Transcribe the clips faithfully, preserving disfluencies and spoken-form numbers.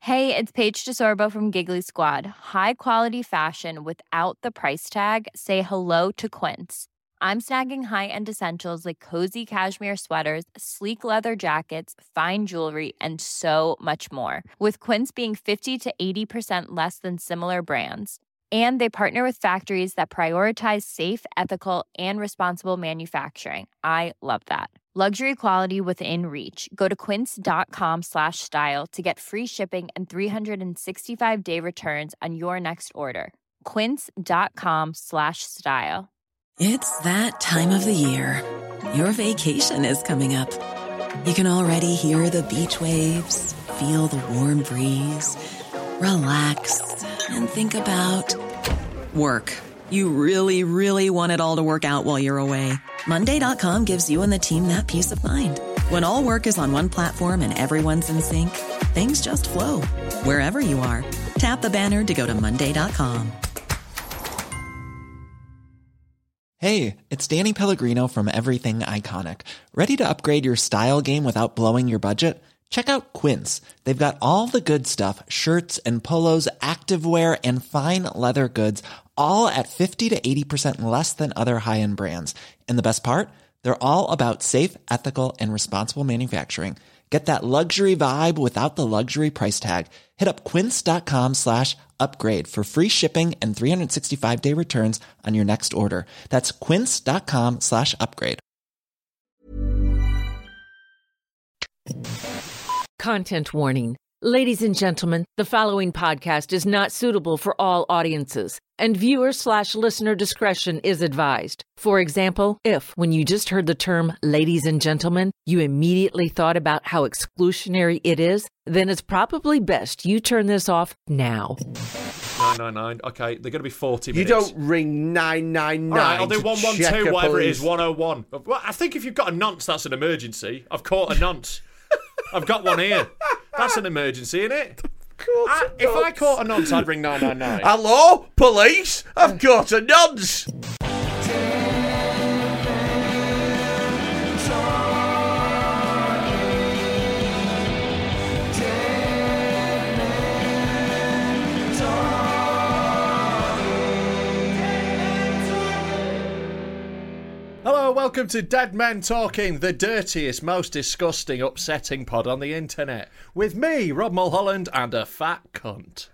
Hey, it's Paige DeSorbo from Giggly Squad. High quality fashion without the price tag. Say hello to Quince. I'm snagging high-end essentials like cozy cashmere sweaters, sleek leather jackets, fine jewelry, and so much more. With Quince being fifty to eighty percent less than similar brands. And they partner with factories that prioritize safe, ethical, and responsible manufacturing. I love that. Luxury quality within reach. Go to quince.com slash style to get free shipping and three sixty-five day returns on your next order. Quince.com slash style. It's that time of the year. Your vacation is coming up. You can already hear the beach waves, feel the warm breeze, relax, and think about work. You really, really want it all to work out while you're away. Monday dot com gives you and the team that peace of mind. When all work is on one platform and everyone's in sync, things just flow. Wherever you are, tap the banner to go to Monday dot com. Hey, it's Danny Pellegrino from Everything Iconic. Ready to upgrade your style game without blowing your budget? Check out Quince. They've got all the good stuff, shirts and polos, activewear, and fine leather goods, all at fifty to eighty percent less than other high-end brands. And the best part? They're all about safe, ethical, and responsible manufacturing. Get that luxury vibe without the luxury price tag. Hit up quince.com slash upgrade for free shipping and three sixty-five day returns on your next order. That's quince.com slash upgrade. Content warning. Ladies and gentlemen, the following podcast is not suitable for all audiences, and viewer slash listener discretion is advised. For example, if, when you just heard the term ladies and gentlemen, you immediately thought about how exclusionary it is, then it's probably best you turn this off now. nine nine nine. Okay, they're going to be forty You minutes. don't ring nine nine nine. All right, I'll do one one two, a whatever it police. is, one oh one. Well, I think if you've got a nonce, that's an emergency. I've caught a nonce. I've got one here. That's an emergency, isn't it? I, if I caught a nonce, I'd ring nine nine nine. Hello, police? I've got a nonce. Hello, welcome to Dead Men Talking, the dirtiest, most disgusting, upsetting pod on the internet. With me, Rob Mulholland, and a fat cunt.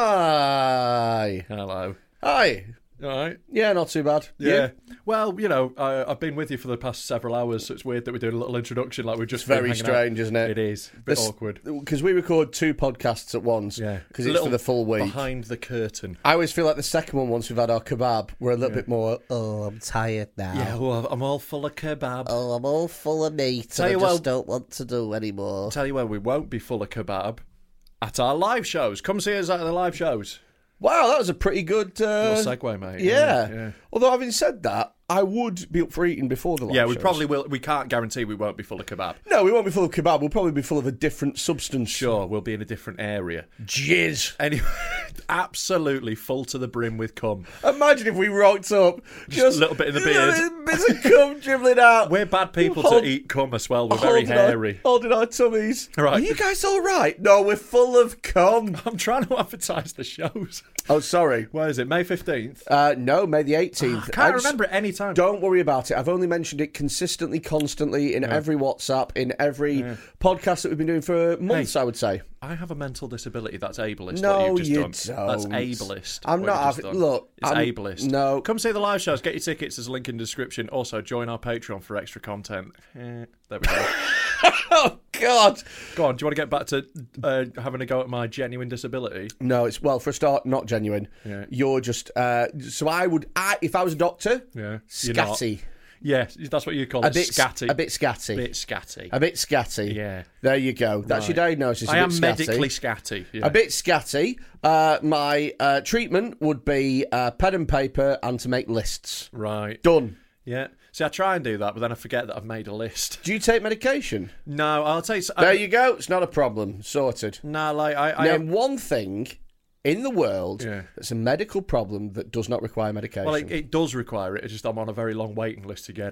Hi. Hello. Hi. All right. Yeah, not too bad. Yeah. Well, you know, I, I've been with you for the past several hours, so it's weird that we're doing a little introduction like we've just It's been very hanging strange, out. isn't it? It is. A bit This- awkward. Because we record two podcasts at once. Yeah. Because A it's little for the full week. Behind the curtain. I always feel like the second one, once we've had our kebab, we're a little bit more, oh, I'm tired now. Yeah, well, I'm all full of kebab. Oh, I'm all full of meat Tell and I you just what- don't want to do anymore. Tell you where we won't be full of kebab. At our live shows. Come see us at the live shows. Wow, that was a pretty good... Uh, Little segue, mate. Yeah. Yeah, yeah. Although, having said that, I would be up for eating before the live Yeah, we shows. probably will. We can't guarantee we won't be full of kebab. No, we won't be full of kebab. We'll probably be full of a different substance. Sure, we'll be in a different area. Jizz. Anyway, absolutely full to the brim with cum. Imagine if we rocked up. Just, a little bit in the beard. Bits of cum dribbling out. We're bad people Hold- to eat cum as well. We're very holding our- hairy. holding our tummies. Right. Are you guys all right? No, we're full of cum. I'm trying to advertise the shows. Oh, sorry. Where is it? May fifteenth? Uh, no, May the eighteenth. I can't just- remember it any time. Don't worry about it. I've only mentioned it consistently, constantly, in every WhatsApp, in every podcast that we've been doing for months, Hey. I would say. I have a mental disability. That's ableist. No, what you've just you done. That's don't. ableist. I'm what not you've just having- done. look, It's I'm- ableist. no. Come see the live shows. Get your tickets. There's a link in the description. Also, join our Patreon for extra content. Eh, there we go. Oh, God. Go on. Do you want to get back to uh, having a go at my genuine disability? No, it's, well, for a start, not genuine. Yeah. You're just, uh, so I would, I, if I was a doctor, Yeah. You're not. scatty. Yeah, that's what you call A it. bit scatty. A bit scatty. bit scatty. A bit scatty. Yeah. There you go. That's Right. your diagnosis. A I bit am scatty. medically scatty. Yeah. A bit scatty. Uh, my uh, treatment would be uh, pen and paper and to make lists. Right. Done. Yeah. See, I try and do that, but then I forget that I've made a list. Do you take medication? No, I'll tell you. There you go. It's not a problem. Sorted. No, like I. I Name one thing in the world Yeah. that's a medical problem that does not require medication. well, it, it does require it. It's just I'm on a very long waiting list to get it. Are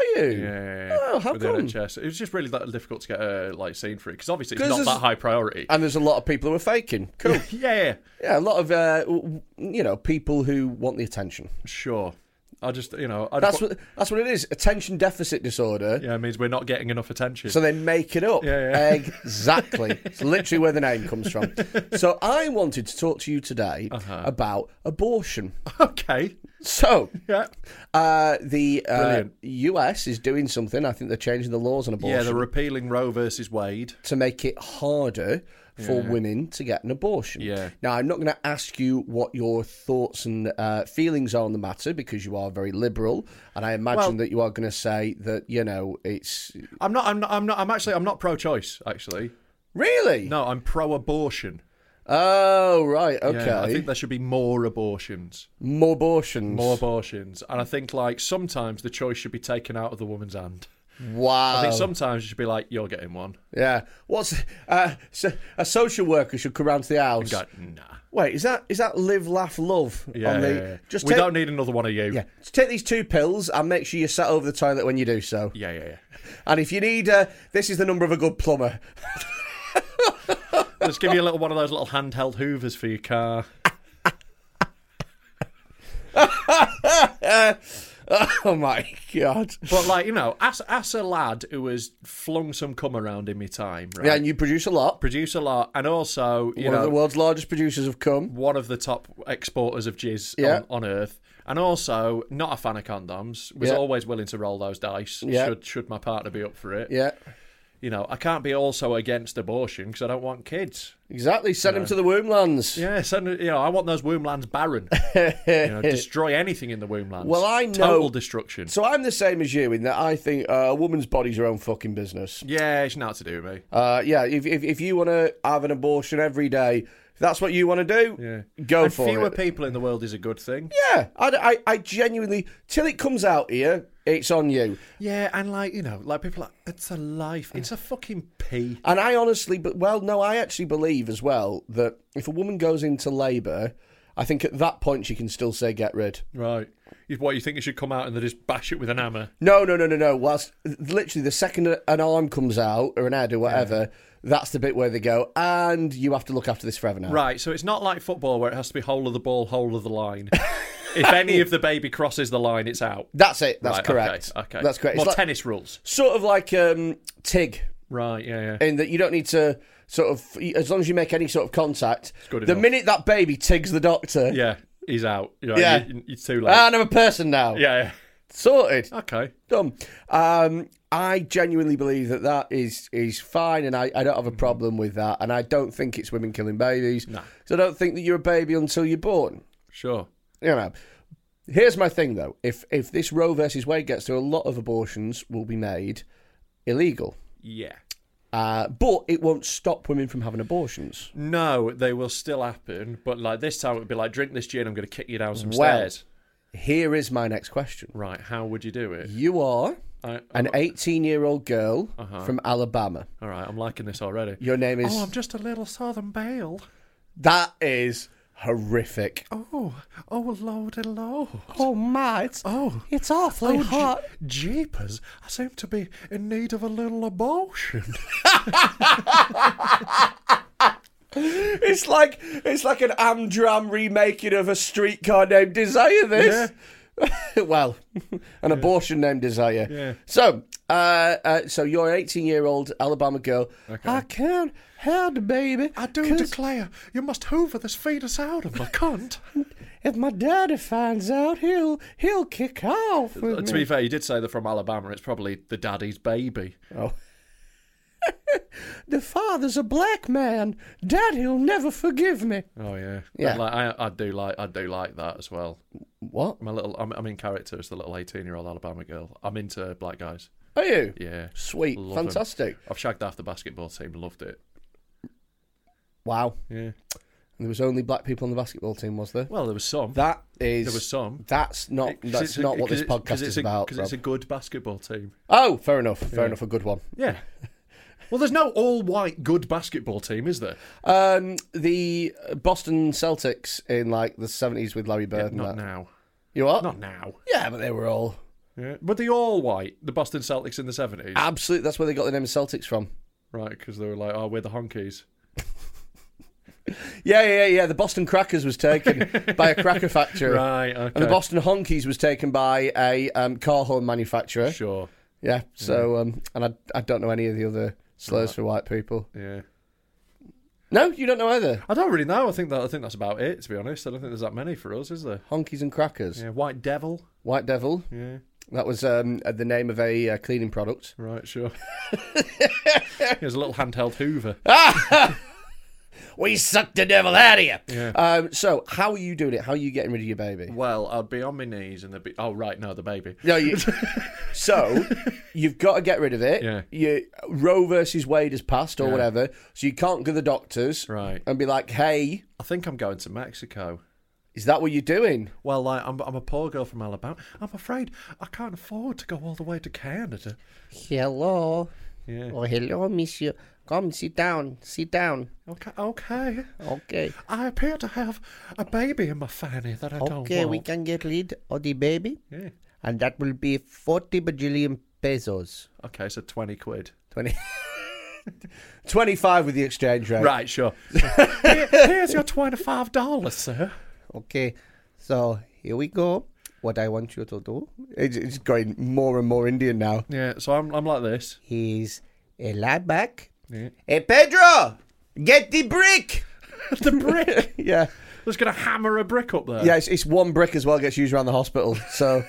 you? Yeah, yeah, yeah. Oh, how With the come? N H S. It was just really that difficult to get a like scene for it because obviously it's 'Cause not there's- that high priority. And there's a lot of people who are faking. Cool. yeah, yeah, Yeah, a lot of, uh, w- you know, people who want the attention. sure. I just, you know, I That's just, what that's what it is. Attention deficit disorder. yeah, it means we're not getting enough attention. So they make it up. Yeah, yeah. Exactly. It's literally where the name comes from. So I wanted to talk to you today Uh-huh. about abortion. okay, So yeah, uh, the uh, Brilliant. U S is doing something. I think they're changing the laws on abortion yeah, they're repealing Roe versus Wade. to make it harder for Yeah. women to get an abortion. Yeah. Now, I'm not going to ask you what your thoughts and uh, feelings are on the matter because you are very liberal, and I imagine Well- that you are going to say that you know it's I'm not. I'm not. I'm not. I'm actually. I'm not pro-choice. Actually, really no. I'm pro-abortion. Oh right, okay. Yeah, I think there should be more abortions. More abortions. More abortions, and I think like sometimes the choice should be taken out of the woman's hand. Wow. I think sometimes you should be like, "You're getting one." Yeah. What's uh, so a social worker should come round to the house? Go, nah. Wait, is that is that live, laugh, love? Yeah, on the, yeah, yeah. Just we take, don't need another one of you. Yeah. Just take these two pills and make sure you're sat over the toilet when you do so. yeah, yeah. yeah. And if you need, uh, this is the number of a good plumber. Let's give you a little one of those little handheld hoovers for your car. Oh my god! But like you know, as as a lad who has flung some cum around in my time, right? Yeah, and you produce a lot. Produce a lot, and also you One know of the world's largest producers of cum. one of the top exporters of jizz Yeah. on, on earth, and also not a fan of condoms. Was Yeah. always willing to roll those dice. Yeah. Should should my partner be up for it? Yeah, You know, I can't be also against abortion because I don't want kids. exactly. Send him to the womb lands. Yeah, send, you know, I want those womb lands barren. you know, destroy anything in the womb lands. Well, I know- total destruction. So I'm the same as you in that I think uh, a woman's body's her own fucking business. Yeah, it's not to do with me. Uh, yeah, if if, if you want to have an abortion every day, if that's what you want to do, Yeah, go and for fewer it. people in the world is a good thing. Yeah, I, I, I genuinely, till it comes out here, it's on you. Yeah, and like you know, like people, are like, it's a life. It's a fucking pee. And I honestly, but well, no, I actually believe as well that if a woman goes into labour, I think at that point she can still say get rid. Right. You- What you think you should come out and they just bash it with an hammer? No, no, no, no, no. Whilst literally the second an arm comes out or an head or whatever, that's the bit where they go, and you have to look after this forever now. Right. So it's not like football where it has to be whole of the ball, whole of the line. If any of the baby crosses the line, it's out. That's it. That's Right, correct. Okay. okay. That's correct. More It's like- tennis rules. Sort of like um, Tig, Right. Yeah. Yeah. in that you don't need to sort of, as long as you make any sort of contact. good The enough. minute that baby Tigs the doctor, Yeah. He's out. You know, Yeah. you- It's too late. ah, I'm a person now. yeah. Sorted. Yeah. Okay. Done. Um, I genuinely believe that that is is fine, and I, I don't have a problem with that. And I don't think it's women killing babies. No. So I don't think that you're a baby until you're born. Sure. You know. Here's my thing, though. If if this Roe versus Wade gets through, a lot of abortions will be made illegal. Yeah. Uh, but it won't stop women from having abortions. No, they will still happen, but like this time it would be like, drink this gin, I'm going to kick you down some Well- stairs. Here is my next question. Right, how would you do it? You are I, an eighteen-year-old girl Uh-huh. from Alabama. all right, I'm liking this already. Your name is... Oh, I'm just a little Southern Belle. That is horrific. Oh, oh, lordy lord. Oh, my, it's, Oh, it's awfully oh, hot. je- jeepers, I seem to be in need of a little abortion. It's like it's like an Amdram remaking of A Streetcar Named Desire, this. Well, an abortion named Desire. Yeah. So, uh, uh, so you're an eighteen-year-old Alabama girl. Okay. I can't have the baby. I do 'cause declare, you must hoover this fetus out of my cunt. if my daddy finds out, he'll he'll kick off with To me. be fair, you did say they're from Alabama. It's probably the daddy's baby. Oh. The father's a black man. Daddy'll never forgive me. Oh yeah, Yeah. Like, I, I do like, I do like that as well. What? My little, I'm, I'm in character as the little eighteen-year-old Alabama girl. I'm into black guys. Are you? Yeah, Sweet. Love 'em. Fantastic. I've shagged half the basketball team. Loved it. Wow. Yeah. There was only black people on the basketball team, was there? Well, there was some. That is. There was some. That's not. 'Cause That's it's a- not what 'cause this it's- 'cause podcast it's is a, about. Because it's a Rob. good basketball team. Oh, fair enough. Fair Yeah. enough. A good one. Yeah. Well, there's no all-white good basketball team, is there? Um, the Boston Celtics in like the seventies with Larry Bird. Yeah, and not that. now. You what? Not now. Yeah, but they were all. Yeah. Were they all white, the Boston Celtics in the seventies? Absolutely, that's where they got the name Celtics from. Right, because they were like, oh, we're the honkies. Yeah, yeah, yeah. The Boston Crackers was taken by a cracker factory. Right, okay. And the Boston Honkies was taken by a um, car horn manufacturer. Sure. Yeah, so, um, and I, I don't know any of the other slurs right. for white people. Yeah. No, you don't know either? I don't really know. I think that I think that's about it, to be honest. I don't think there's that many for us, is there? Honkies and Crackers. Yeah, White Devil. White Devil. Yeah. That was um, the name of a uh, cleaning product. Right, sure. There's a little handheld Hoover. We sucked the devil out of you. Yeah. Um, so, how are you doing it? How are you getting rid of your baby? Well, I'd be on my knees and there'd be... Oh, right, no, the baby. No, you... So, you've got to get rid of it. Yeah. You, Roe versus Wade has passed or Yeah. whatever, so you can't go to the doctors Right. and be like, hey... I think I'm going to Mexico. Is that what you're doing? Well, like, I'm, I'm a poor girl from Alabama. I'm afraid I can't afford to go all the way to Canada. Hello. Yeah. Oh, hello, monsieur. Come, sit down. Sit down. Okay, okay. Okay. I appear to have a baby in my fanny that I don't want. Okay, we can get rid of the baby. Yeah. And that will be forty bajillion pesos. Okay, so twenty quid. twenty twenty-five with the exchange rate. Right, sure. Here, here's your twenty-five dollars, sir. Okay, so here we go. What I want you to do. It's, it's going more and more Indian now. Yeah, so I'm I'm like this. He's a lie back. Yeah. Hey, Pedro! Get the brick! The brick? Yeah. Just going to hammer a brick up there. Yeah, it's, it's one brick as well gets used around the hospital. So,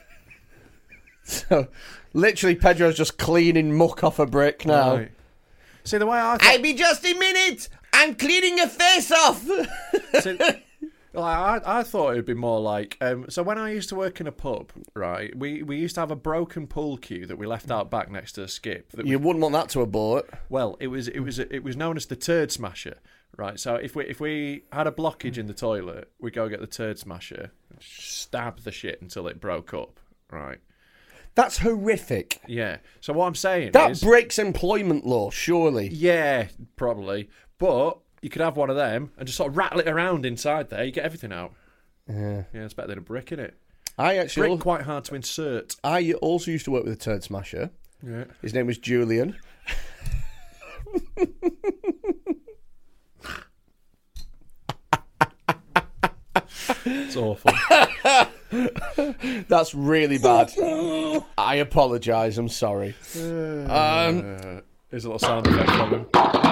so literally, Pedro's just cleaning muck off a brick now. Right. See, the way I thought... I'll be just a minute! I'm cleaning a face off! See, like, I, I thought it would be more like... Um, so when I used to work in a pub, right, we, we used to have a broken pool cue that we left out back next to the skip. That You we, wouldn't want that to abort. well, it was it was it was known as the turd smasher, right? So if we if we had a blockage in the toilet, we'd go get the turd smasher, stab the shit until it broke up, right? That's horrific. Yeah. So what I'm saying That is... breaks employment law, surely. Yeah, probably. But... You could have one of them and just sort of rattle it around inside there. You get everything out. Yeah, yeah, it's better than a brick, isn't it? I actually Brick quite hard to insert. I also used to work with a turd smasher. Yeah. His name was Julian. It's awful. That's really bad. I apologise. I'm sorry. Uh, Um, Here's a little sound effect from him.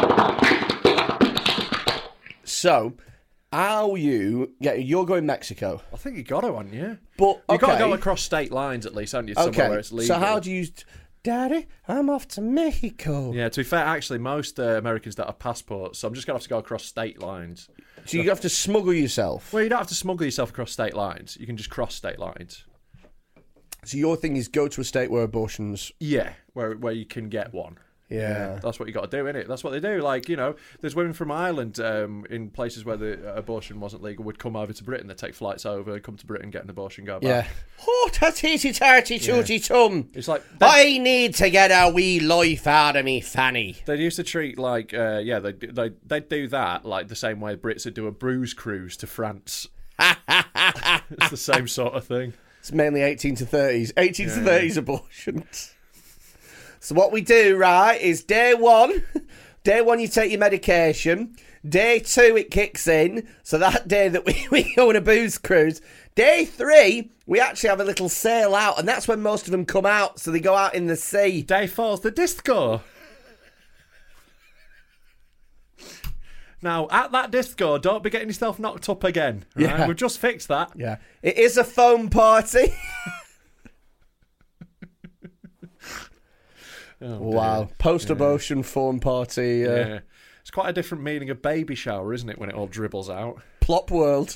So, how you get? You're going Mexico, I think you got to, haven't you? but You've got okay. to go across state lines at least, haven't you? Somewhere Okay, where it's legal. so how do you, Daddy? I'm off to Mexico. Yeah, to be fair, actually, most uh, Americans don't have passports, so I'm just going to have to go across state lines. So you have to smuggle yourself. Well, you don't have to smuggle yourself across state lines. You can just cross state lines. So your thing is go to a state where abortions. Yeah, where where you can get one. Yeah. That's what you got to do, innit? That's what they do. Like, you know, there's women from Ireland um, in places where the abortion wasn't legal would come over to Britain. They'd take flights over, come to Britain, get an abortion, go back. Yeah. Oh, tatty tarty tooty tum. It's like... I need to get a wee life out of me fanny. They used to treat, like, uh, yeah, they they they'd do that, like, the same way Brits would do a bruise cruise to France. It's the same sort of thing. It's mainly eighteen to thirties. eighteen to thirties abortions. So what we do, right, is day one, day one you take your medication, day two it kicks in, so that day that we, we go on a booze cruise, day three we actually have a little sail out, and that's when most of them come out, so they go out in the sea. Day four's the disco. Now, at that disco, don't be getting yourself knocked up again. Right? Yeah. We've just fixed that. Yeah. It is a foam party. Oh, wow. dear. Post-abortion foam party. Uh, Yeah. It's quite a different meaning of baby shower, isn't it, when it all dribbles out? Plop World.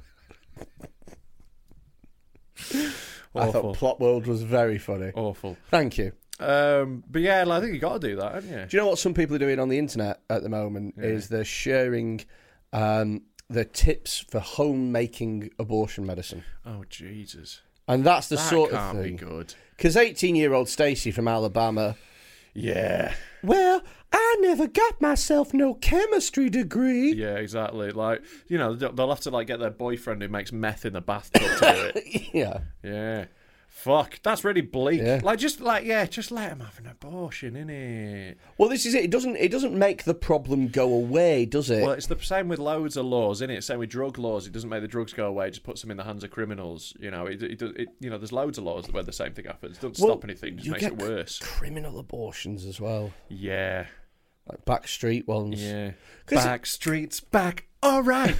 I Awful. thought Plop World was very funny. Awful. Thank you. Um, but yeah, I think you got to do that, haven't you? Do you know what some people are doing on the internet at the moment? Yeah. Is they're sharing um, the tips for homemaking abortion medicine. Oh, Jesus. And that's the That sort can't of be thing. good. Because eighteen-year-old Stacey from Alabama... Yeah. Well, I never got myself no chemistry degree. Yeah, exactly. Like, you know, they'll they'll have to, like, get their boyfriend who makes meth in the bathtub to do it. Yeah. Yeah. Fuck, that's really bleak. Yeah. Like, just like, yeah, just let him have an abortion, innit? Well, this is it. It doesn't. It doesn't make the problem go away, does it? Well, it's the same with loads of laws, isn't it? Same with drug laws. It doesn't make the drugs go away. It just puts them in the hands of criminals. You know, it, it, it you know, there's loads of laws where the same thing happens. It doesn't Well, stop anything. It just you makes get it worse. Criminal abortions as well, Yeah, like backstreet ones. yeah. 'Cause- Back streets back. All right.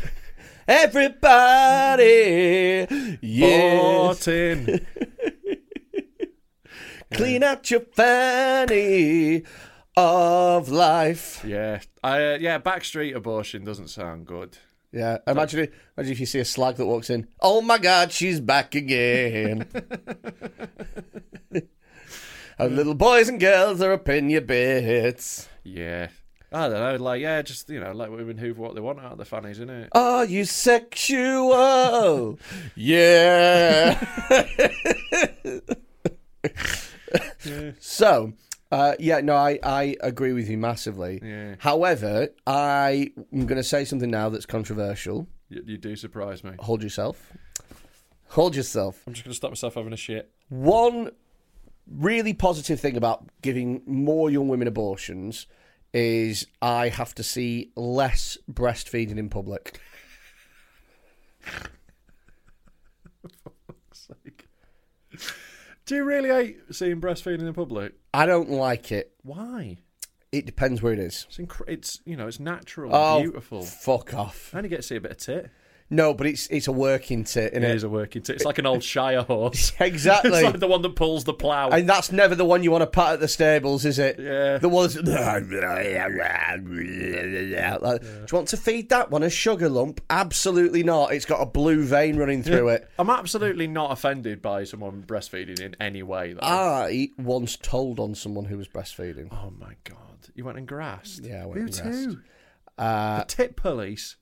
Everybody, yeah, Bought in. clean out your fanny of life. Yeah, I uh, yeah. Backstreet abortion doesn't sound good. Yeah, imagine if, imagine if you see a slag that walks in. Oh my God, she's back again. And little boys and girls are up in your bits. Yeah. I don't know, like, yeah, just, you know, let women hoover what they want out of their fannies, innit? Are you sexual? Yeah. Yeah. So, uh, yeah, no, I, I agree with you massively. Yeah. However, I am going to say something now that's controversial. You, you do surprise me. Hold yourself. Hold yourself. I'm just going to stop myself having a shit. One really positive thing about giving more young women abortions is I have to see less breastfeeding in public. For fuck's sake. Do you really hate seeing breastfeeding in public? I don't like it. Why? It depends where it is. It's, inc- it's you know, it's natural, Oh, beautiful. fuck off. I only get to see a bit of tit. No, but it's it's a working tit, isn't It it? is a working tit. It's like an old Shire horse. Exactly. It's like the one that pulls the plough. And that's never the one you want to pat at the stables, is it? Yeah. The ones. Like, do you want to feed that one a sugar lump? Absolutely not. It's got a blue vein running through it. I'm absolutely not offended by someone breastfeeding in any way, though. I once told on someone who was breastfeeding. Oh, my God. You went and grassed? Yeah, I went Who and grassed. to? Uh, The tit police?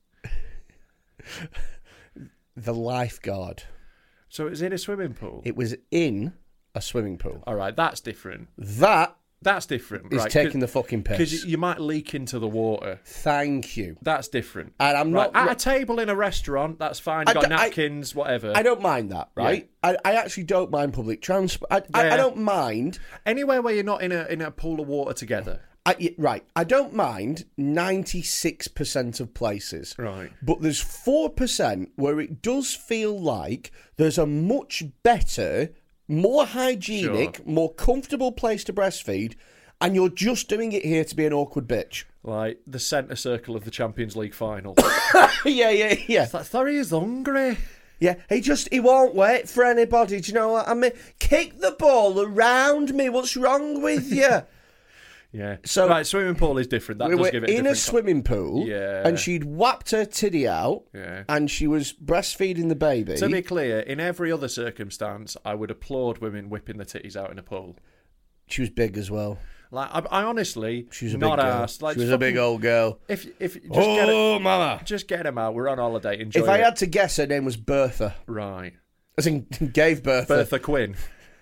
the lifeguard. So it was in a swimming pool? It was in a swimming pool. All right, that's different. That That's different, is right? taking the fucking piss. Because you might leak into the water. Thank you. That's different. And I'm Right, not. at a table in a restaurant, that's fine. I You've got d- I- napkins, whatever. I don't mind that, right? I, I actually don't mind public transport. I, I, Yeah. I don't mind. Anywhere where you're not in a in a pool of water together. I, y- right, I don't mind ninety-six percent of places. Right. But there's four percent where it does feel like there's a much better, more hygienic, Sure. more comfortable place to breastfeed, and you're just doing it here to be an awkward bitch. Like the centre circle of the Champions League final. yeah, yeah, yeah. That Thurry is hungry. Yeah, he just, he won't wait for anybody. Do you know what I mean? Kick the ball around me. What's wrong with you? Yeah. So- right, swimming pool is different. That we does were give it a in a different swimming pool, Yeah. and she'd whapped her titty out, Yeah. and she was breastfeeding the baby. To be clear, in every other circumstance, I would applaud women whipping the titties out in a pool. She was big as well. Like, I, I honestly, She was a not big girl. asked. Like, she was a big fucking- old girl. If if just get it, Oh, mama! just get them out. We're on holiday. Enjoy If I it. had to guess, her name was Bertha. right, As in, gave birth. Bertha Quinn.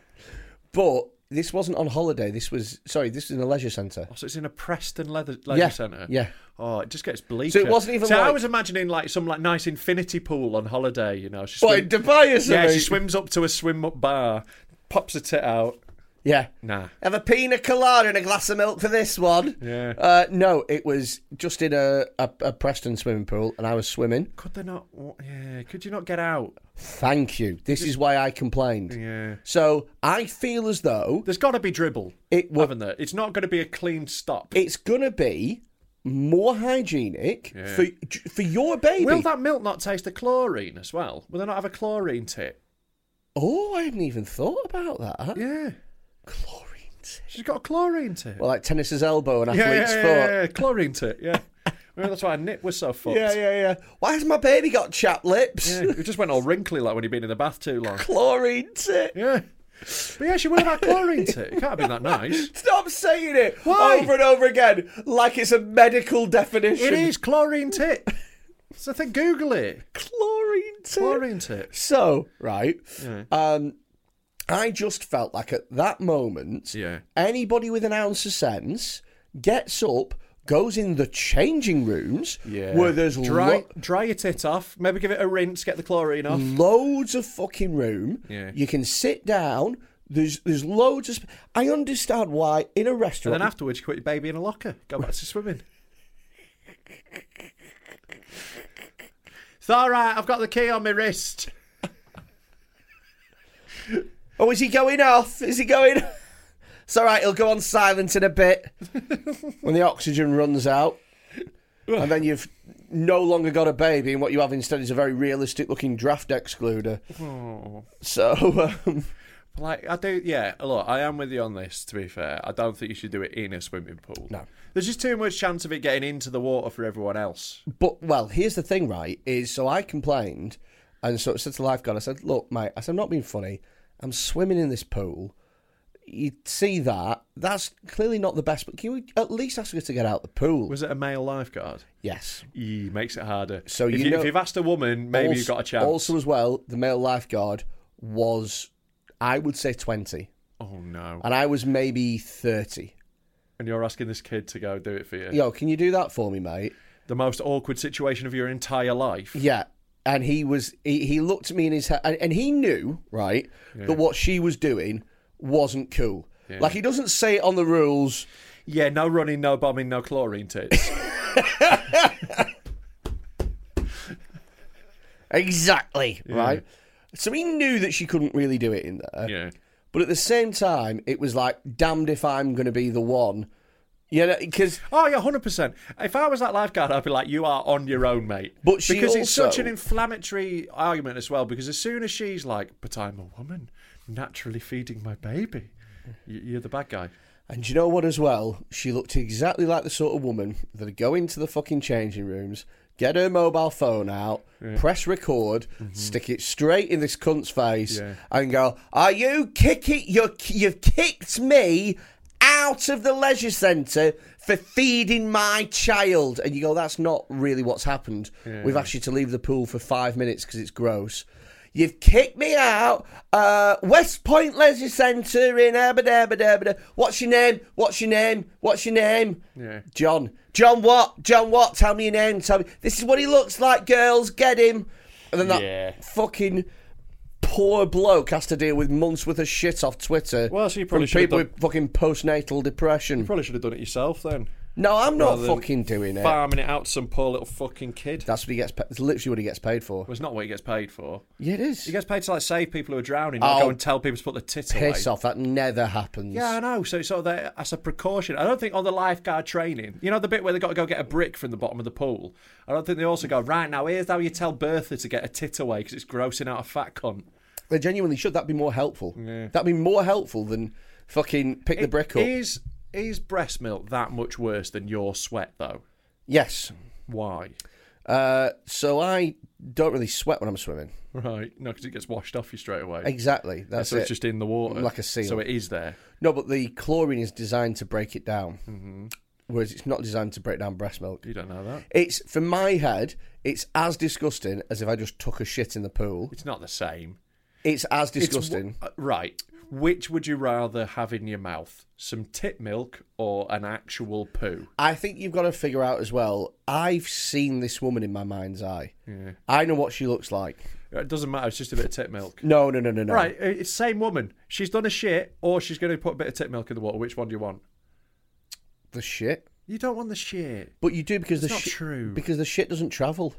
But this wasn't on holiday. This was, sorry, this was in a leisure centre. Oh, so it's in a Preston leather leisure Yeah, centre. yeah. Oh, it just gets bleaker. So it wasn't even See, I like- was imagining like some like nice infinity pool on holiday. You know, she What, swim- in Dubai or yeah, something? she swims up to a swim up bar, pops a tit out. Yeah. Nah. Have a pina colada and a glass of milk for this one. Yeah. Uh, no, it was just in a, a, a Preston swimming pool, and I was swimming. Could they not? Yeah. Could you not get out? Thank you. This is why I complained. Yeah. So I feel as though There's got to be dribble. it w- Haven't there? It's not going to be a clean stop. it's going to be more hygienic Yeah. for for your baby. Will that milk not taste of chlorine as well? Will they not have a chlorine tit? Oh, I hadn't even thought about that. Yeah. Chlorine tit. She's got a chlorine tit. Well, like tennis's elbow and yeah, athlete's yeah, foot. yeah, yeah, chlorine tit, yeah. Well, that's why her nip was so fucked. Yeah, yeah, yeah. Why has my baby got chapped lips? Yeah, it just went all wrinkly like when he'd been in the bath too long. Chlorine tit. Yeah. But yeah, she would have had chlorine tit. It can't have been that nice. Stop saying it Why? over and over again like it's a medical definition. It is chlorine tit. So I think Google it. Chlorine tit. Chlorine tit. So, right, Yeah. um, I just felt like at that moment, Yeah. anybody with an ounce of sense gets up, goes in the changing rooms Yeah. where there's dry, lo- dry your tit off. Maybe give it a rinse, get the chlorine off. loads of fucking room. Yeah. You can sit down. There's there's loads of... Sp- I understand why in a And restaurant... then afterwards, you put your baby in a locker. Go back to swimming. It's all right. I've got the key on my wrist. Oh, is he going off? Is he going... It's all right, he'll go on silent in a bit when the oxygen runs out. And then you've no longer got a baby, and what you have instead is a very realistic-looking draft excluder. Oh. So... Um, Like, I do, yeah, look, I am with you on this, to be fair. I don't think you should do it in a swimming pool. No. There's just too much chance of it getting into the water for everyone else. But, well, here's the thing, right, is so I complained, and so I said to the lifeguard, I said, look, mate, I said, I'm not being funny. I'm swimming in this pool. You see that? That's clearly not the best, but can you at least ask her to get out the pool? Was it a male lifeguard? Yes. He makes it harder. So if, you you, know- if you've asked a woman, maybe also, you've got a chance. Also, as well, the male lifeguard was, I would say, twenty. Oh, no. And I was maybe thirty. And you're asking this kid to go do it for you. Yo, can you do that for me, mate? The most awkward situation of your entire life. Yeah. And he was, he, he looked at me in his head, and, and he knew, right, that what she was doing wasn't cool. Yeah. Like, he doesn't say it on the rules. Yeah, no running, no bombing, no chlorine tits. Exactly, right? So he knew that she couldn't really do it in there. Yeah. But at the same time, it was like, damned if I'm going to be the one. You know, because... Oh, yeah, one hundred percent. If I was that lifeguard, I'd be like, you are on your own, mate. But she Because it's also- such an inflammatory argument as well, because as soon as she's like, but I'm a woman, naturally feeding my baby, y- you're the bad guy. And you know what as well? She looked exactly like the sort of woman that'd go into the fucking changing rooms, get her mobile phone out, press record, stick it straight in this cunt's face, Yeah. and go, are you kicking... You're, you've kicked me out of the leisure centre for feeding my child. And you go, that's not really what's happened. We've asked you to leave the pool for five minutes because it's gross. You've kicked me out. Uh, West Point Leisure Centre in Aberdeen. What's your name? What's your name? What's your name? Yeah. John. John what? John what? Tell me your name. Tell me. This is what he looks like, girls. Get him. And then that Yeah. fucking poor bloke has to deal with months worth of shit off Twitter. Well, so you from probably should have people done- with fucking postnatal depression. Probably should have done it yourself then. No, I'm not Rather than fucking doing it. Farming it out to some poor little fucking kid. That's what he gets. Pa- it's literally what he gets paid for. Well, it's not what he gets paid for. Yeah, it is. He gets paid to like save people who are drowning, not Oh, go and tell people to put their tits away. Piss off. That never happens. Yeah, I know. So it's sort of there as a precaution. I don't think on the lifeguard training, you know, the bit where they got to go get a brick from the bottom of the pool. I don't think they also go, right now, here's how you tell Bertha to get a tit away because it's grossing out a fat cunt. They genuinely should. That'd be more helpful. That'd be more helpful than fucking pick the brick up. Is is breast milk that much worse than your sweat though? Yes. Why? Uh, so I don't really sweat when I'm swimming. Right, no, because it gets washed off you straight away. Exactly. That's so it. it's just in the water, Like a seal. So it is there. No, but the chlorine is designed to break it down, Mm-hmm. whereas it's not designed to break down breast milk. You don't know that. It's, for my head, it's as disgusting as if I just took a shit in the pool. It's not the same. It's as It's disgusting. w- uh, right. Which would you rather have in your mouth? Some tit milk or an actual poo? I think you've got to figure out as well, I've seen this woman in my mind's eye. Yeah. I know what she looks like. It doesn't matter. It's just a bit of tit milk. No, no, no, no, no. Right. It's same woman. She's done a shit or she's going to put a bit of tit milk in the water. Which one do you want? The shit. You don't want the shit. But you do because It's the not shit true. because the shit doesn't travel.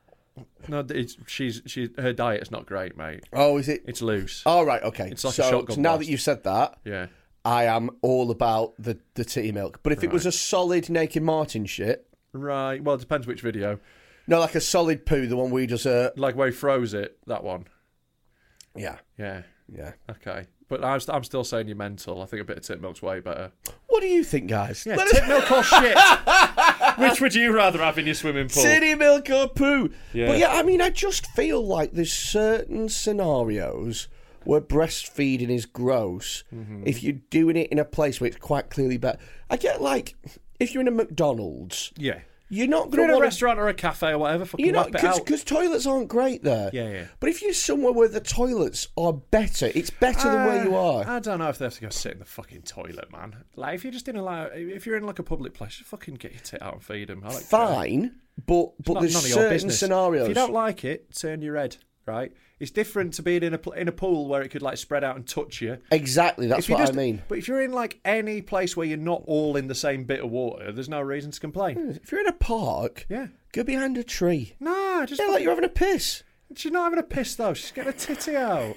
No, it's, she's she. Her diet's not great, mate. Oh, is it? It's loose. Oh, right, okay. It's like a so, shotgun so now blast. that you've said that, Yeah. I am all about the, the titty milk. But if it was a solid Naked Martin shit, Right. Well, it depends which video. no, like a solid poo, the one where you just, uh, Like where he froze it. That one. yeah, Yeah. yeah. Okay. But I'm, st- I'm still saying you're mental. I think a bit of tit milk's way better. What do you think, guys? Yeah, Let tit us- milk or shit? Which would you rather have in your swimming pool? Titty milk or poo? Yeah. But yeah, I mean, I just feel like there's certain scenarios where breastfeeding is gross Mm-hmm. if you're doing it in a place where it's quite clearly better. I get like, if you're in a McDonald's, Yeah. You're not If you're going in to a restaurant or a cafe or whatever, fucking You know, wipe it out. because toilets aren't great there. Yeah, yeah. But if you're somewhere where the toilets are better, it's better than where you are. I don't know if they have to go sit in the fucking toilet, man. Like, if you're just in a like, if you're in like a public place, just fucking get your tit out and feed them. I like Fine, but but not, there's none of your certain business. scenarios. If you don't like it, turn your head. Right? It's different to being in a pl- in a pool where it could like spread out and touch you. Exactly, that's If you what just- I mean. But if you're in like any place where you're not all in the same bit of water, there's no reason to complain. If you're in a park, Yeah. go behind a tree. Nah, just Yeah, like you're having a piss. she's not having a piss though. She's getting a titty out.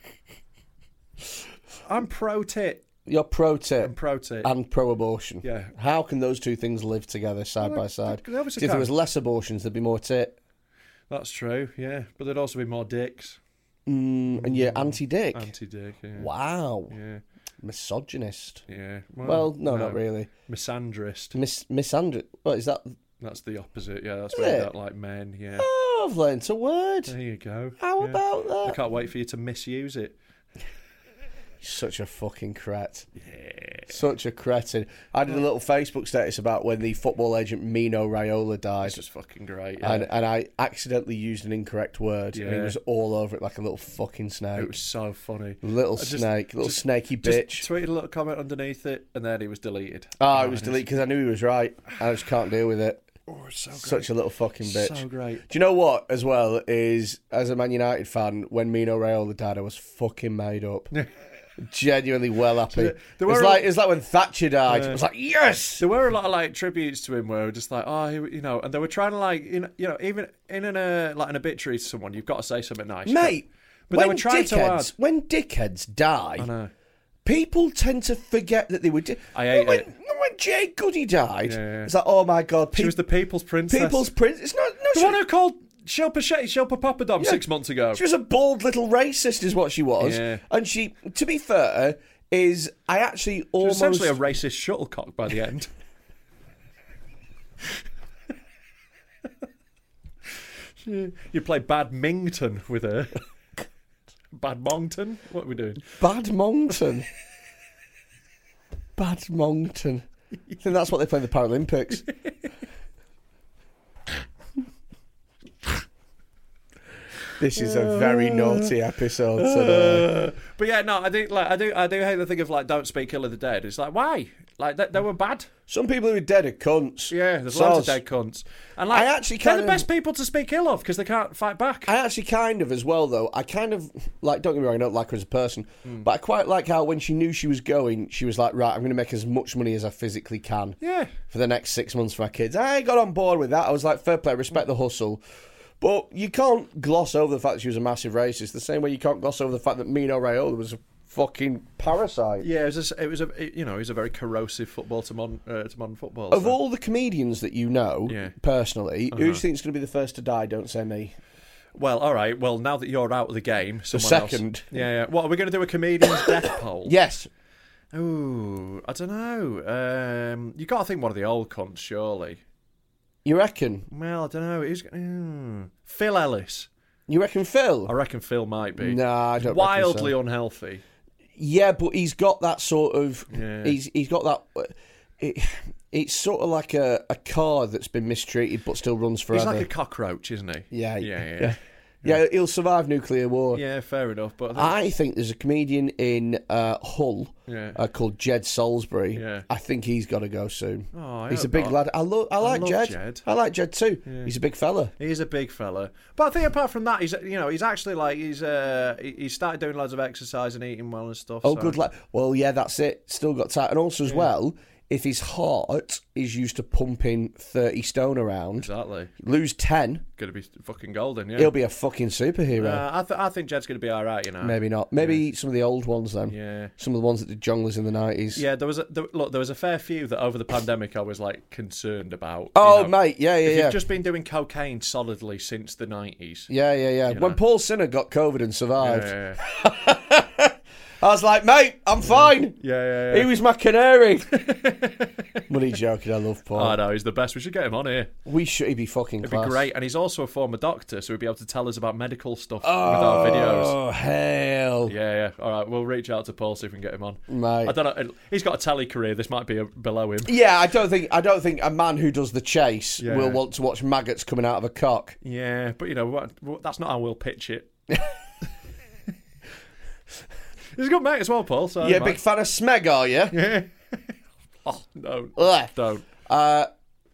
I'm pro tit. You're pro tip I'm pro tit. and pro abortion. Yeah. How can those two things live together side Well, by side? they obviously 'Cause if there can. was less abortions, there'd be more tit. That's true. Yeah, but there'd also be more dicks. Mm, and you're anti-dick. Anti-dick. Yeah. Wow. Yeah. Misogynist. Yeah. Well, no, not really. Misandrist. Miss misandry. What is that? That's the opposite. Yeah, that's Is where you it? don't like men. Yeah. Oh, I've learnt a word. There you go. How Yeah. about I that? can't wait for you to misuse it. Such a fucking cret. Such a cretin. I did a little Facebook status about when the football agent Mino Raiola died. It's just fucking great. Yeah. And, and I accidentally used an incorrect word, and he Yeah. was all over it like a little fucking snake. It was so funny. Little I just- snake, little just- snaky Just bitch. tweeted a little comment underneath it, and then it was deleted. Oh, it Oh, was and deleted because I knew he was right. I just can't deal with it. Oh, it's so great. Such a little fucking bitch. So great. Do you know what, as well, is as a Man United fan, when Mino Raiola died, I was fucking made up. Genuinely well happy. There It's were- like, it's like when Thatcher died. Yeah. I was like, yes! There were a lot of like tributes to him where we were just like, oh, he- you know, and they were trying to like, you know, you know even in an uh, like an obituary to someone, you've got to say something nice, Mate, But when, they were trying to add. dickheads, when dickheads die, I know. people tend to forget that they were. Di- I hate when, it. When Jay Goody died, Yeah, yeah. it's like, oh my god, She pe- was the people's princess. people's prince. It's not. No, the she, one who called Shilpa Shetty Shilpa Papadom Yeah. six months ago. she was a bald little racist, is what she was. Yeah. And she, to be fair, is I actually She was almost essentially a racist shuttlecock by the end. You play Badminton with her. Badmonton? What are we doing? Badmonton. Badmonton. I think that's what they play in the Paralympics. This is a very naughty episode today. But yeah, no, I do like I do I do hate the thing of like don't speak ill of the dead. It's like why? Like they, they were bad. Some people who are dead are cunts. Yeah, there's Soz. loads of dead cunts. And like I actually they're kind the of- best people to speak ill of because they can't fight back. I actually kind of as well, though. I kind of, like, don't get me wrong, I don't like her as a person, Hmm. but I quite like how when she knew she was going, she was like, right, I'm going to make as much money as I physically can Yeah. for the next six months for my kids. I got on board with that. I was like, fair play, respect the hustle. But you can't gloss over the fact that she was a massive racist, the same way you can't gloss over the fact that Mino Raiola was a fucking parasite. Yeah, it was a, it was a it- you know, it was a very corrosive football to modern uh, to modern football. Of so. all the comedians that you know, Yeah. personally, who do you Uh-huh. think is going to be the first to die? Don't say me. Well, all right. Well, now that you're out of the game, someone second. else. Yeah, yeah. What are we going to do? A comedian's death poll? Yes. Ooh, I don't know. Um, you got to think one of the old cunts, surely. You reckon? Well, I don't know. Who's mm, Phil Ellis? You reckon Phil? I reckon Phil might be. Nah, I don't reckon Wildly so. unhealthy. Yeah, but he's got that sort of. Yeah. He's he's got that. It, it's sort of like a, a car that's been mistreated but still runs forever. He's like a cockroach, isn't he? yeah, yeah, yeah. yeah. Yeah, he'll survive nuclear war. Yeah, fair enough. But I think, I think there's a comedian in uh, Hull Yeah. uh, called Jed Salisbury. Yeah. I think he's got to go soon. Oh, I he's a hope big not. lad. I, lo- I like love Jed. Jed. I like Jed too. He's a big fella. He's a big fella, but I think apart from that, he's you know he's actually like he's uh he he started doing loads of exercise and eating well and stuff. Oh, so. good lad. Well, yeah, that's it. Still got tight. And also as well, if his heart is used to pumping thirty stone around, Exactly, lose ten, gonna be fucking golden. Yeah, he'll be a fucking superhero. Uh, I th- I think Jed's gonna be all right. You know, Maybe not. Maybe some of the old ones then. Yeah. Some of the ones that did Jonglers in the nineties. Yeah, there was a there, look. There was a fair few that over the pandemic I was like concerned about. Oh, you know. mate. Yeah, yeah, If yeah. you've just been doing cocaine solidly since the nineties. Yeah, yeah, yeah. You When know. Paul Sinner got COVID and survived. Yeah, yeah, yeah. I was like, mate, I'm fine. Yeah, yeah, yeah. He was my canary. Money joking, I love Paul. Oh, no, he's the best. We should get him on here. We should, he'd be fucking It'd class. be great. And he's also a former doctor, so he'd be able to tell us about medical stuff Oh, with our videos. Oh, hell. Yeah, yeah. All right, we'll reach out to Paul, see if we can get him on. Mate. I don't know. He's got a telly career. This might be a, below him. Yeah, I don't think I don't think a man who does the chase Yeah. will want to watch maggots coming out of a cock. Yeah, but, you know, what, what, that's not how we'll pitch it. He's a good mate as well, Paul. So Yeah, big fan of Smeg, are you? Yeah. Oh, no. Ugh. Don't. Uh,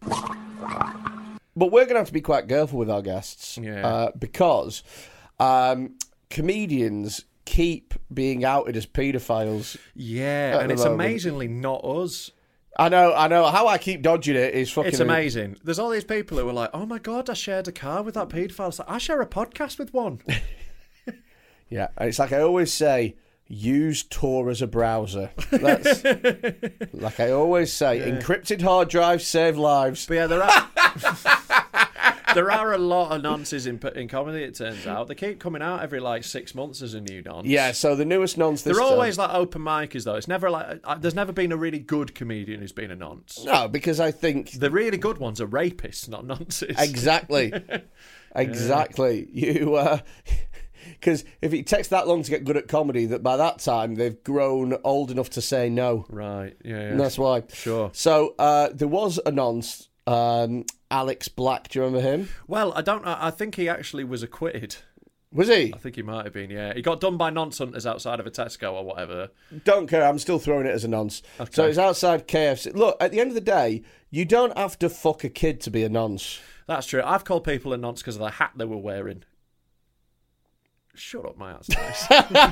but we're going to have to be quite careful with our guests. Yeah. Uh, because um, comedians keep being outed as paedophiles. Yeah, At and the it's moment. amazingly not us. I know, I know. How I keep dodging it is fucking... It's amazing. There's all these people who are like, oh my God, I shared a car with that paedophile. It's like, I share a podcast with one. Yeah, and it's like I always say, use Tor as a browser. That's, like I always say, Yeah. encrypted hard drives save lives. But yeah, there are there are a lot of nonces in in comedy. It turns out they keep coming out every like six months as a new nonce. Yeah, so the newest nonce this They're time- always like open micers though. It's never like uh, there's never been a really good comedian who's been a nonce. No, because I think... The really good ones are rapists, not nonces. Exactly. Exactly. You... uh Because if it takes that long to get good at comedy, that by that time they've grown old enough to say no. Right, yeah, yeah. And that's why. Sure. So uh, there was a nonce, um, Alex Black. Do you remember him? Well, I don't. I I think he actually was acquitted. Was he? I think he might have been. Yeah, he got done by nonce hunters outside of a Tesco or whatever. Don't care. I'm still throwing it as a nonce. Okay. So it's outside K F C. Look, at the end of the day, you don't have to fuck a kid to be a nonce. That's true. I've called people a nonce because of the hat they were wearing. Shut up, my hat's nice.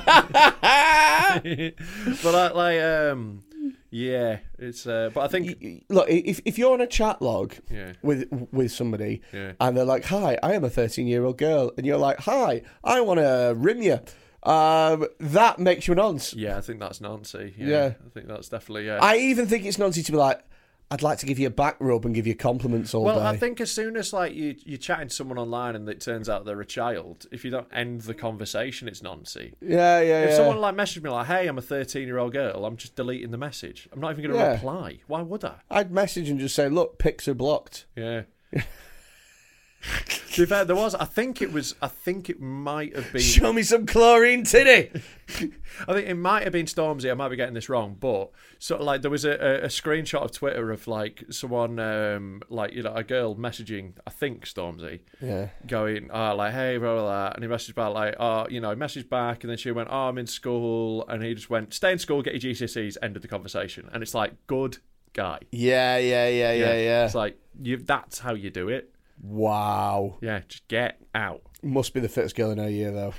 But I, like, um, yeah, it's. Uh, but I think, Y- Look, if if you're on a chat log yeah, with with somebody Yeah. and they're like, "Hi, I am a thirteen year old girl," and you're like, "Hi, I want to rim you," um, that makes you a nonce. yeah, I think that's Nancy. Yeah, Yeah. I think that's definitely. Yeah. I even think it's noncy to be like, "I'd like to give you a back rub and give you compliments all well, day." I think as soon as like you you're chatting to someone online and it turns out they're a child, if you don't end the conversation, it's noncy. yeah, yeah, If yeah. someone like messaged me like, "Hey, I'm a thirteen year old girl," I'm just deleting the message. I'm not even going to Yeah. reply. Why would I? I'd message and just say, "Look, pics are blocked." Yeah. To be fair, there was. I think it was. I think it might have been. Show me some chlorine titty. I think it might have been Stormzy. I might be getting this wrong, but sort of like there was a, a, a screenshot of Twitter of like someone, um, like you know, a girl messaging. I think Stormzy. Yeah. Going, oh, like, hey, blah, blah, blah. And he messaged back, like, oh, you know, he messaged back, and then she went, oh, I'm in school. And he just went, stay in school, get your G C S Es, end of the conversation. And it's like, good guy. Yeah, yeah, yeah, yeah, yeah. It's like, you. that's how you do it. Wow. Yeah, just get out. Must be the fittest girl in her year, though.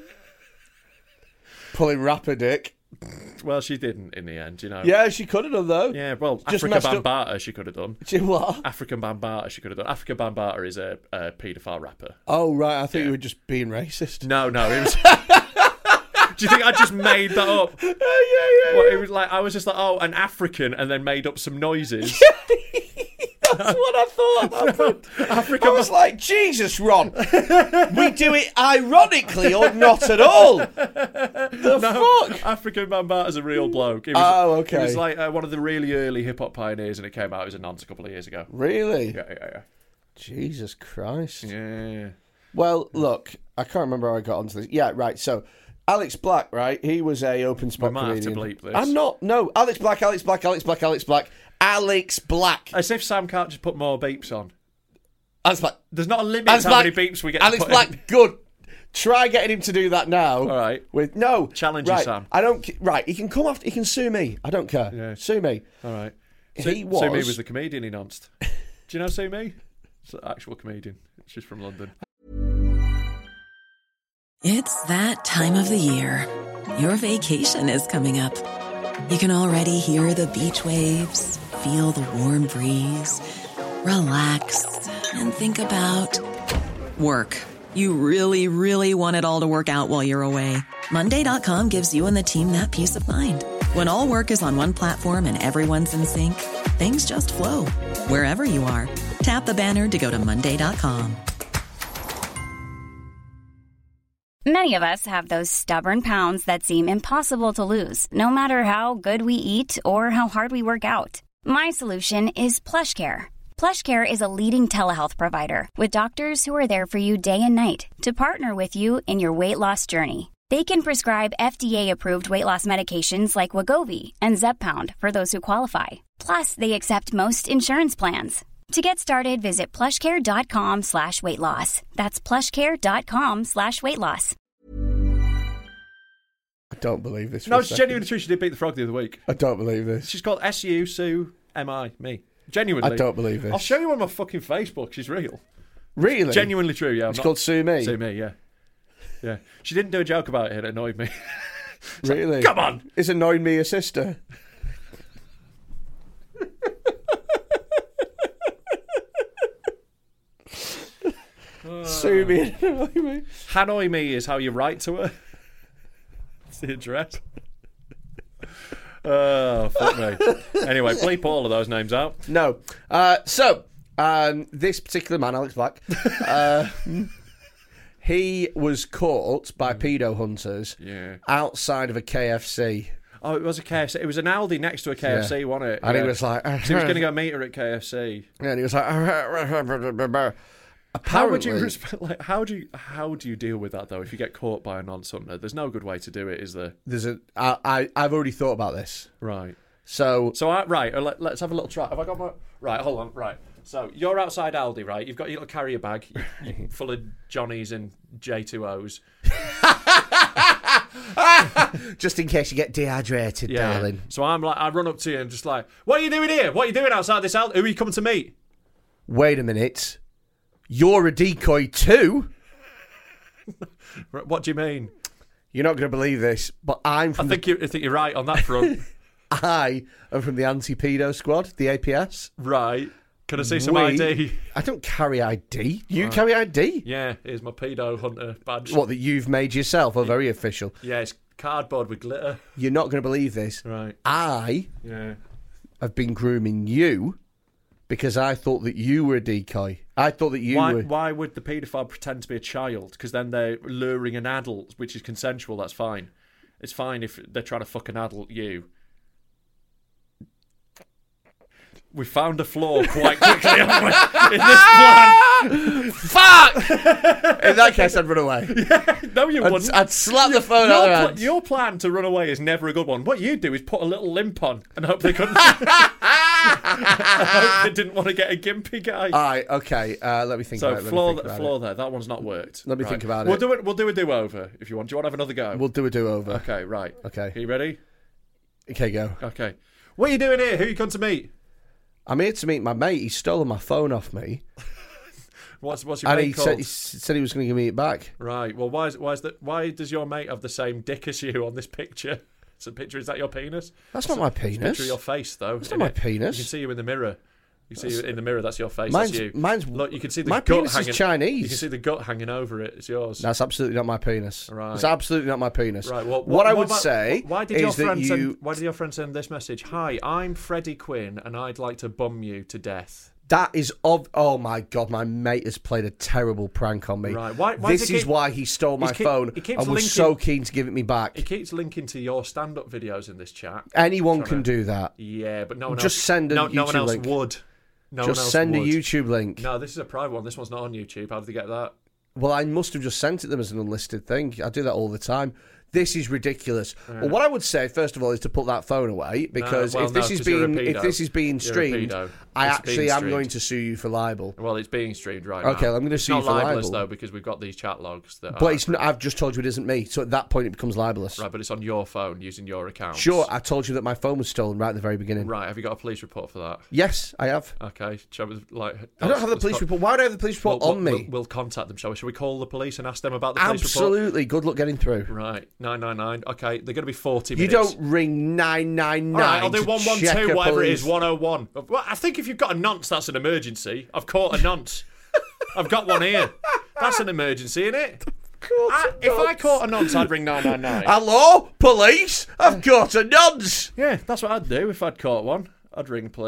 Pulling rapper dick. Well, she didn't in the end, you know. Yeah, she could have done, though. Yeah, well, Just Africa messed up- Bambaataa she could have done. She what? African Bambaataa she could have done. Africa Bambaataa is a, a paedophile rapper. Oh, right. I thought Yeah. you were just being racist. No, no, it was... Do you think I just made that up? yeah, yeah, Well, it was like I was just like, oh, an African, and then made up some noises. That's what I thought happened. Africa I was like, Jesus, Ron. We do it ironically or not at all. The no, fuck? African Bambaata's a real bloke. He was, Oh, okay. He was like uh, one of the really early hip hop pioneers, and it came out as a nonce a couple of years ago. Really? Yeah, yeah, Jesus Christ. yeah. Yeah. Well, look, I can't remember how I got onto this. Yeah, right. So, Alex Black, right? He was a open spot We might have to comedian. bleep this. I'm not. No, Alex Black, Alex Black, Alex Black, Alex Black, Alex Black. As if Sam can't just put more beeps on. Alex Black. There's not a limit Alex to how Black. many beeps we get. Alex to put Black, in. good. Try getting him to do that now. All right. With no Challenge you, right, Sam. I don't. ca- Right, he can come after. He can sue me. I don't care. Yeah. Sue me. All right. He Sue, was. Sue Me was the comedian he nonced. Do you know Sue Me? It's an actual comedian. She's from London. It's that time of the year. Your vacation is coming up. You can already hear the beach waves, feel the warm breeze, relax, and think about work. You really, really want it all to work out while you're away. Monday dot com gives you and the team that peace of mind. When all work is on one platform and everyone's in sync, things just flow. Wherever you are, tap the banner to go to Monday dot com. Many of us have those stubborn pounds that seem impossible to lose, no matter how good we eat or how hard we work out. My solution is PlushCare. PlushCare is a leading telehealth provider with doctors who are there for you day and night to partner with you in your weight loss journey. They can prescribe F D A-approved weight loss medications like Wegovy and Zepbound for those who qualify. Plus, they accept most insurance plans. To get started, visit plushcare.com slash weight loss. That's plushcare.com slash weight loss. I don't believe this. No, it's genuinely true. She did beat the frog the other week. I don't believe this. She's called S U Sue M I, me. Genuinely. I don't believe this. I'll show you on my fucking Facebook. She's real. Really? Genuinely true, yeah. I'm It's not... called Sue Me? Sue Me, yeah. Yeah. She didn't do a joke about it. It annoyed me. Really? Like, come on. It's annoyed me a sister. Sue me and annoy me. Hanoi me is how you write to her. It's the address. Oh, fuck me. Anyway, bleep all of those names out. No. Uh, so, um, this particular man, Alex Black, uh, he was caught by pedo hunters Yeah. outside of a K F C. Oh, it was a K F C. It was an Aldi next to a K F C, Yeah. wasn't it? And Yeah. he was like... So he was going to go meet her at K F C. And he was like... Apparently, How would you respect? Like, how do you how do you deal with that though? If you get caught by a nonce-hunter, there's no good way to do it, is there? There's a... I, I, I've already thought about this. Right. So... So I, right, uh, let, let's have a little try. Have I got my right? Hold on. Right. So you're outside Aldi, right? You've got your little carrier bag you, you, full of Johnnies and J two Os. Just in case you get dehydrated, Yeah. darling. So I'm like, I run up to you and just like, what are you doing here? What are you doing outside this Aldi? Who are you coming to meet? Wait a minute. You're a decoy too? What do you mean? You're not going to believe this, but I'm I from think you I think you're right on that front. the, I am from the anti-pedo squad, the A P S. Right. Can I see some We- I D? I don't carry I D. You carry I D? Yeah, here's my pedo hunter badge. What, that you've made yourself? Or very official? Yeah, it's cardboard with glitter. You're not going to believe this. Right. I Yeah. have been grooming you because I thought that you were a decoy. I thought that you Why, were... why would the paedophile pretend to be a child? Because then they're luring an adult, which is consensual. That's fine. It's fine if they're trying to fuck an adult you. We found a flaw quite quickly, haven't we? In this plan. Fuck! In that case, I'd run away. No, you I'd, wouldn't. I'd slap the phone your, out of pl- their hands. your plan to run away is never a good one. What you do is put a little limp on and hope they couldn't. I hope they didn't want to get a gimpy guy. All right, okay. Uh, let me think so about it. Let me floor, think about floor it. there. That one's not worked. Let me Right. think about we'll it. Do it. We'll do a do-over if you want. Do you want to have another go? We'll do a do-over. Okay, right. Okay. Are you ready? Okay, go. Okay. What are you doing here? Who you come to meet? I'm here to meet my mate. He's stolen my phone off me. What's what's your And mate he called? said, he s- said he was going to give me it back. Right. Well, why is why is that? Why does your mate have the same dick as you on this picture? It's a picture. Is that your penis? That's not my It's a penis. picture of your face, though. That's not isn't my it? penis. You can see you in the mirror. You can see you in the mirror. That's your face. Mine's- that's you. mine's- Look. You can see the my gut penis is hanging. Chinese. You can see the gut hanging over it. It's yours. That's absolutely not my penis. Right. It's absolutely not my penis. Right. Well, what, I would about- say Why did your is that friend you... send? Why did your friend send this message? Hi, I'm Freddie Quinn, and I'd like to bum you to death. That is of. Oh my god, my mate has played a terrible prank on me. Right. Why- why this does he is keep- why he stole my He's keep- phone he keeps and was linking- so keen to give it me back. He keeps linking to your stand-up videos in this chat. Anyone Trying can to- do that. Yeah, but no one Just else. send a no, no one YouTube else link. would. No Just one else send would. a YouTube link. No, this is a private one. This one's not on YouTube. How did they get that? Well, I must have just sent it them as an unlisted thing. I do that all the time. This is ridiculous. Well, what I would say first of all is to put that phone away because well, if this no, is 'cause you're a being if pedo. this is being You're a streamed, pedo. I It's actually being am streamed. going to sue you for libel. Well, it's being streamed right Okay, now. I'm gonna It's sue you not for libelous libel. though because we've got these chat logs that. But are it's not, I've just told you it isn't me. So at that point, it becomes libelous. right, but it's on your phone using your account. Sure, I told you that my phone was stolen right at the very beginning. Right, have you got a police report for that? Yes, I have. Okay, shall we, like. I don't have the let's police co- report. Why do I have the police report We'll, on we'll, me? We'll, we'll contact them, shall we? Shall we call the police and ask them about the police report? Absolutely. Good luck getting through. Right, nine nine nine. Okay, they're going to be forty You minutes. don't ring nine nine nine. All right, I'll do to one one check two, a whatever it police. is, one oh one. Well, I think if you've got a nonce, that's an emergency. I've caught a nonce. I've got one here. That's an emergency, isn't it? I, if I caught a nonce, I'd ring nine nine nine. Hello, police! I've got a nonce. Yeah, that's what I'd do if I'd caught one. I'd ring police.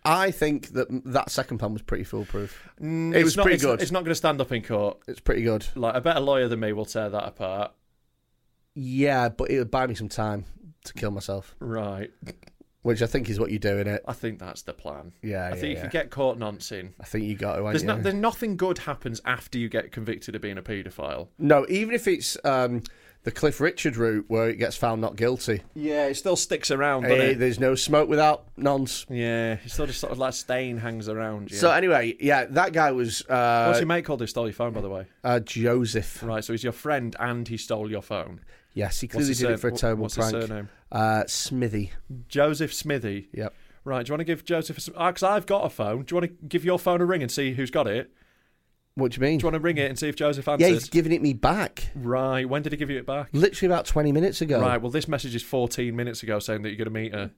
I think that that second plan was pretty foolproof. Mm, it was not, pretty it's, good. It's not going to stand up in court. It's pretty good. Like a better lawyer than me will tear that apart. Yeah, but it would buy me some time to kill myself. Right. Which I think is what you're doing, it. I think that's the plan. Yeah, I yeah, think yeah. if you get caught noncing, I think you got to. there's, you? no, there's nothing good happens after you get convicted of being a paedophile. No, even if it's um, the Cliff Richard route where it gets found not guilty. Yeah, it still sticks around, doesn't Hey, it? there's no smoke without nonce. Yeah, it's still just sort of like stain hangs around you. So anyway, yeah, that guy was uh, What's your mate called who stole your phone, by the way? uh, Joseph. Right, so he's your friend and he stole your phone. Yes, he What's clearly his did sur- it for a terrible what's prank. his surname? Uh, Smithy. Joseph Smithy. Yep. Right, do you want to give Joseph a... Because I've got a phone. Do you want to give your phone a ring and see who's got it? What do you mean? Do you want to ring it and see if Joseph Yeah, answers? he's giving it me back. Right, when did he give you it back? Literally about twenty minutes ago. Right, well, this message is fourteen minutes ago saying that you're going to meet her.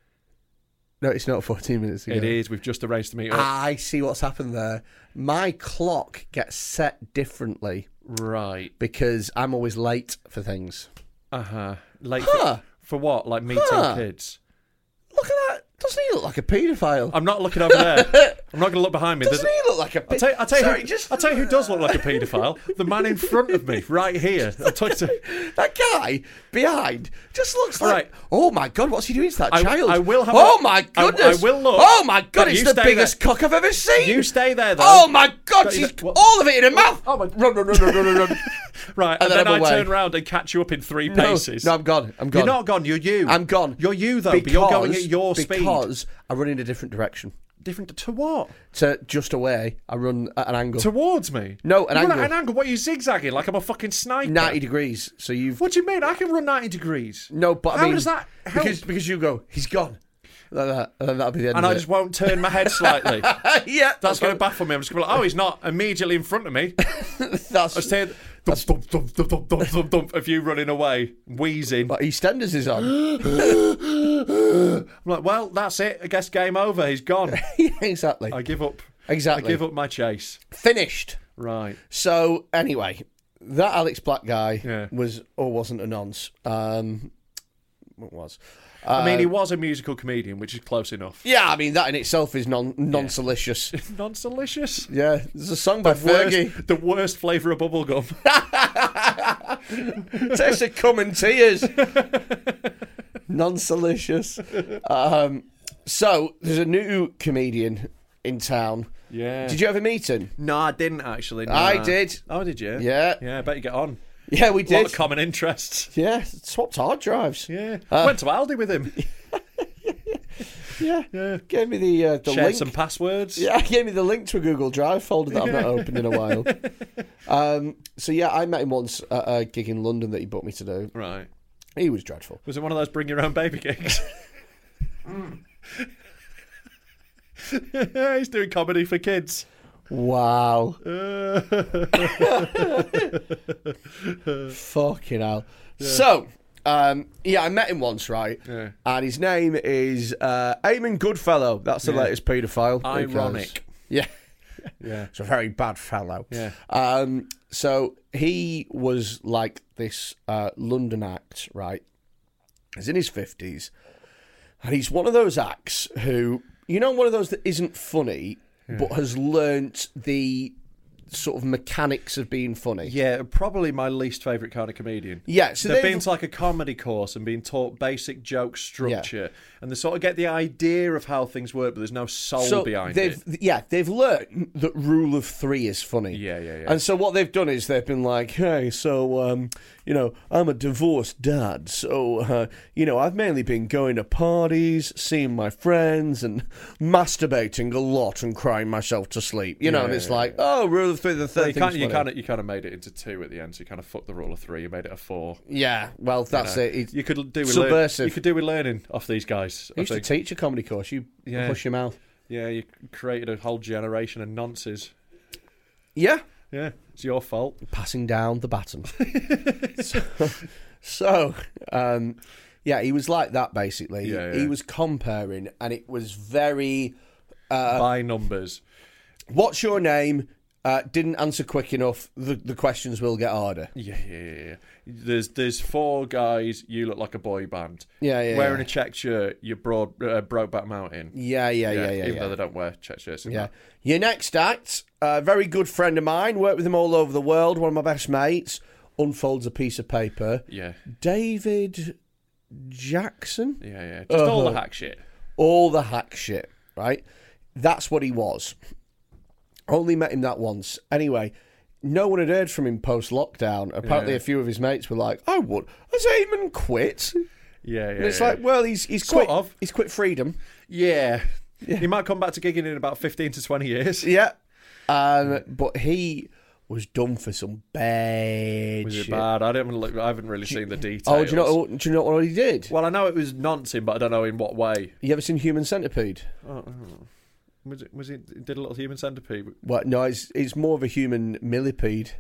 No, it's not fourteen minutes ago. It is. We've just arranged to meet up. I see what's happened there. My clock gets set differently Right. because I'm always late for things. Uh-huh. Late Huh. for, for what? Like meeting Huh. kids? Look at that. Doesn't he look like a paedophile? I'm not looking over there. I'm not going to look behind me. Doesn't There's- he look like a I'll paedophile? tell, you, I'll, tell you Sorry, who, just... I'll tell you who does look like a paedophile. The man in front of me, right here. I'll tell you to- That guy behind just looks All like... right. Oh, my God, what's he doing to that I- child? I will have Oh, a- my I- goodness. I will look. Oh, my God, But it's you the stay biggest there. cock I've ever seen. You stay there, though. Oh, my God, But you she's know- what- all of it in her mouth. Oh, my... Run, run, run, run, run, run, run. Right, and, And then then, I'm I away. turn around and catch you up in three No, paces. no, I'm gone. I'm gone. You're not gone. You're you. I'm gone. You're you, though, but you're going at your speed. Because I run in a different direction. Different to what? To just away, I run at an angle. Towards me? No, an you run angle. at an angle. What are you zigzagging like I'm a fucking sniper? ninety degrees. So you've... What do you mean? I can run ninety degrees. No, but How I mean... does that help? Because, because you go, he's gone. Like that. And then that'll be the end And of I it. just won't turn my head slightly. yeah. That's going to baffle me. I'm just going to be like, oh, he's not immediately in front of me. That's... I just hear thump, thump, thump, thump, thump, thump, thump, thump, of you running away, wheezing. But EastEnders is on. I'm like, well, that's it. I guess game over. He's gone. Yeah, exactly. I give up. Exactly. I give up my chase. Finished. Right. So, anyway, that Alex Black guy Yeah. was or wasn't a nonce. Um, what was? I mean, he Uh, was a musical comedian, which is close enough. Yeah, I mean, that in itself is non non-salicious. Non-delicious. Yeah, there's a song by Fergie. Worst, the worst flavour of bubblegum. Tastes of cum and tears. Non-salicious. Um, so, there's a new comedian in town. Yeah. Did you ever meet him? No, I didn't actually. No. I did. Oh, did you? Yeah. Yeah, I bet you get on. Yeah, we A lot did. of common interests. Yeah, swapped hard drives. Yeah. Uh, Went to Aldi with him. Yeah. Yeah. Gave me the uh, the Shared link. some passwords. Yeah, gave me the link to a Google Drive folder that I've not opened in a while. Um, so yeah, I met him once at a gig in London that he booked me to do. Right. He was dreadful. Was it one of those bring your own baby gigs? He's doing comedy for kids. Wow. Uh, Fucking hell. So, um, yeah, I met him once, right? Yeah. And his name is uh, Eamon Goodfellow. That's the Yeah. latest paedophile. because- Ironic. Yeah. Yeah. It's a very bad fellow. Yeah. Um, so he was like this uh, London act, right? He's in his fifties. And he's one of those acts who, you know, one of those that isn't funny, but has learnt the sort of mechanics of being funny. Yeah, probably my least favourite kind of comedian. Yeah, so they've they've- been to like a comedy course and been taught basic joke structure, and they sort of get the idea of how things work, but there's no soul So behind they've, it. yeah, they've learned that rule of three is funny. Yeah, yeah, yeah. And so what they've done is they've been like, hey, so, um, you know, I'm a divorced dad, so, uh, you know, I've mainly been going to parties, seeing my friends, and masturbating a lot and crying myself to sleep. You know, Yeah, and it's yeah, like, yeah. oh, rule of three, the Well, third you thing's kind of, you funny. kind of, you kind of made it into two at the end, so you kind of fucked the rule of three. You made it a four. Yeah, well, that's You know. it. It's You could do with learn- subversive. you could do with learning off these guys. I I used to think. teach a comedy course. You Yeah. push your mouth. Yeah, you created a whole generation of nonces. Yeah. Yeah, it's your fault. Passing down the baton. so, so um, yeah, he was like that basically. Yeah, He yeah. was comparing, and it was very. Uh, By numbers. what's your name? uh, didn't answer quick enough, the, the questions will get harder. Yeah, yeah, yeah, yeah. There's there's four guys. You look like a boy band. Yeah, yeah. Wearing yeah. a check shirt. You're broad uh, Brokeback Mountain. Yeah, yeah, yeah, yeah. Even yeah. though they don't wear check shirts. Yeah. Your next act, a very good friend of mine, worked with him all over the world, one of my best mates, unfolds a piece of paper. Yeah. David Jackson? Yeah, yeah. Just all Uh-huh. the hack shit. All the hack shit, right? That's what he was. Only met him that once. Anyway, no one had heard from him post-lockdown. Apparently Yeah. a few of his mates were like, I would. Has Eamon quit? Yeah, yeah. And it's yeah. like, well, he's he's Sort quit. of. He's quit freedom. Yeah. He might come back to gigging in about fifteen to twenty years. Yeah. Um, but he was done for some bad Was it shit. bad? I haven't look. I haven't really seen the details. Oh, do you know? Do you know what he did? Well, I know it was noncing, but I don't know in what way. You ever seen Human Centipede? Oh, oh. Was it? Was it? Did a little human centipede? Well, no, it's it's more of a human millipede.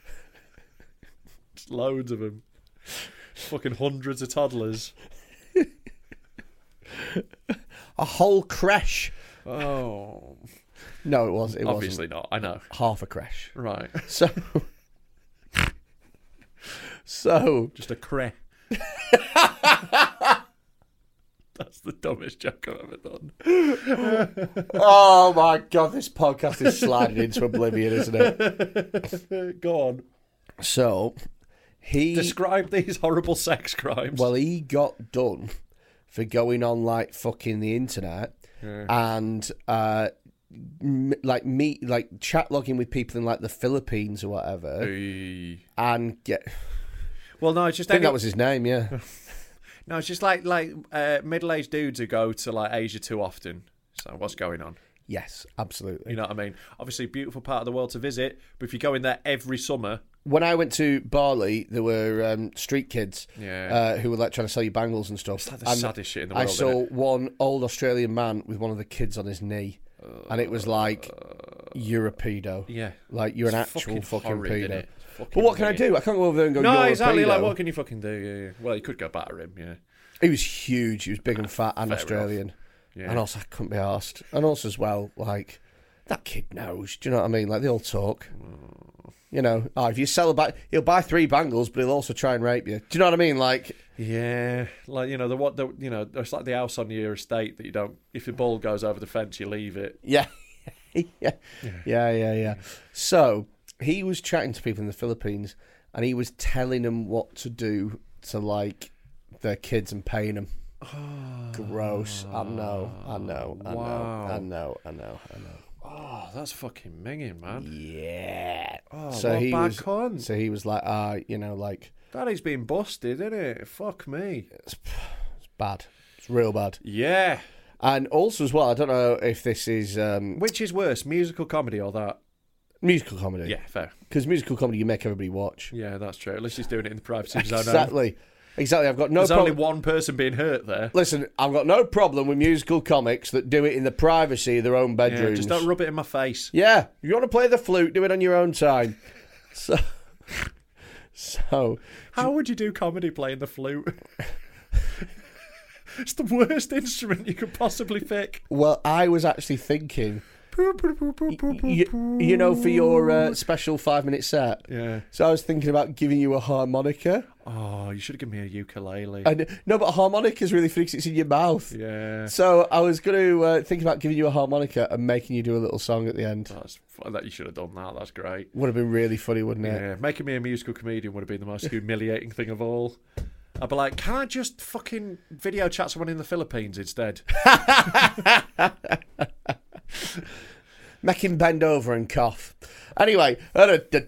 Just loads of them. Fucking hundreds of toddlers. A whole creche. Oh, No, it was. It obviously wasn't. not. I know. Half a creche. Right. So, so Just a cre. That's the dumbest joke I've ever done. oh my god, this podcast is sliding into oblivion, isn't it? Go on. So, he Describe these horrible sex crimes. well, he got done for going on like fucking the internet and uh, m- like meet like chat logging with people in like the Philippines or whatever, Hey. and get. Well, no, it's just I think any- that was his name. Yeah. no, it's just like like uh, middle-aged dudes who go to like Asia too often. So what's going on? Yes, absolutely. You know what I mean? Obviously, beautiful part of the world to visit, but if you go in there every summer, When I went to Bali, there were um, street kids Yeah. uh, who were like trying to sell you bangles and stuff. it's like the And saddest shit in the I world. saw innit? one old Australian man with one of the kids on his knee, and it was like, you're a pedo. Yeah, Like, you're an It's actual fucking, horrid, pedo. innit? Fucking But what can I weird. do? I can't go over there and go, No, you're exactly. a pedo. Like, what can you fucking do? Yeah, yeah. Well, you could go batter him. Yeah, He was huge. He was big and fat and Fair Australian. yeah. And also, I couldn't be arsed. And also, as well, like, that kid knows. Do you know what I mean? Like, they all talk. You know, oh, if you sell a bag, he'll buy three bangles, but he'll also try and rape you. Do you know what I mean? Like, Yeah, like you know the what the you know it's like the house on your estate that you don't. If the ball goes over the fence, you leave it. yeah, yeah, yeah, yeah, yeah. So he was chatting to people in the Philippines, and he was telling them what to do to like their kids and paying them. Gross. I know. I know. I Wow. know. I know. I know. I know. Oh, that's fucking minging, man. Yeah. Oh, so what a he bad was. cunt. So he was like, ah, you know, like Daddy's been busted, isn't it? Fuck me. it's bad. It's real bad. Yeah. And also as well, I don't know if this is um, Which is worse, musical comedy or that? musical comedy. Yeah, fair. Because musical comedy, you make everybody watch. Yeah, that's true. At least he's doing it in the privacy of his own home. Exactly. Exactly. I've got no There's only problem. one person being hurt there. Listen, I've got no problem with musical comics that do it in the privacy of their own Yeah, bedrooms. just don't rub it in my face. Yeah, if you want to play the flute, do it on your own time. So, so How would you do comedy playing the flute? It's the worst instrument you could possibly pick. well, I was actually thinking, you, you know, for your uh, special five-minute set. Yeah. So I was thinking about giving you a harmonica. Oh, you should have given me a ukulele. And no, but a harmonica's really funny 'cause it's in your mouth. Yeah. So I was going to uh, think about giving you a harmonica and making you do a little song at the end. That's that you should have done that. That's great. Would have been really funny, wouldn't it? Yeah, making me a musical comedian would have been the most humiliating thing of all. I'd be like, can I just fucking video chat someone in the Philippines instead? Make him bend over and cough. Anyway, um,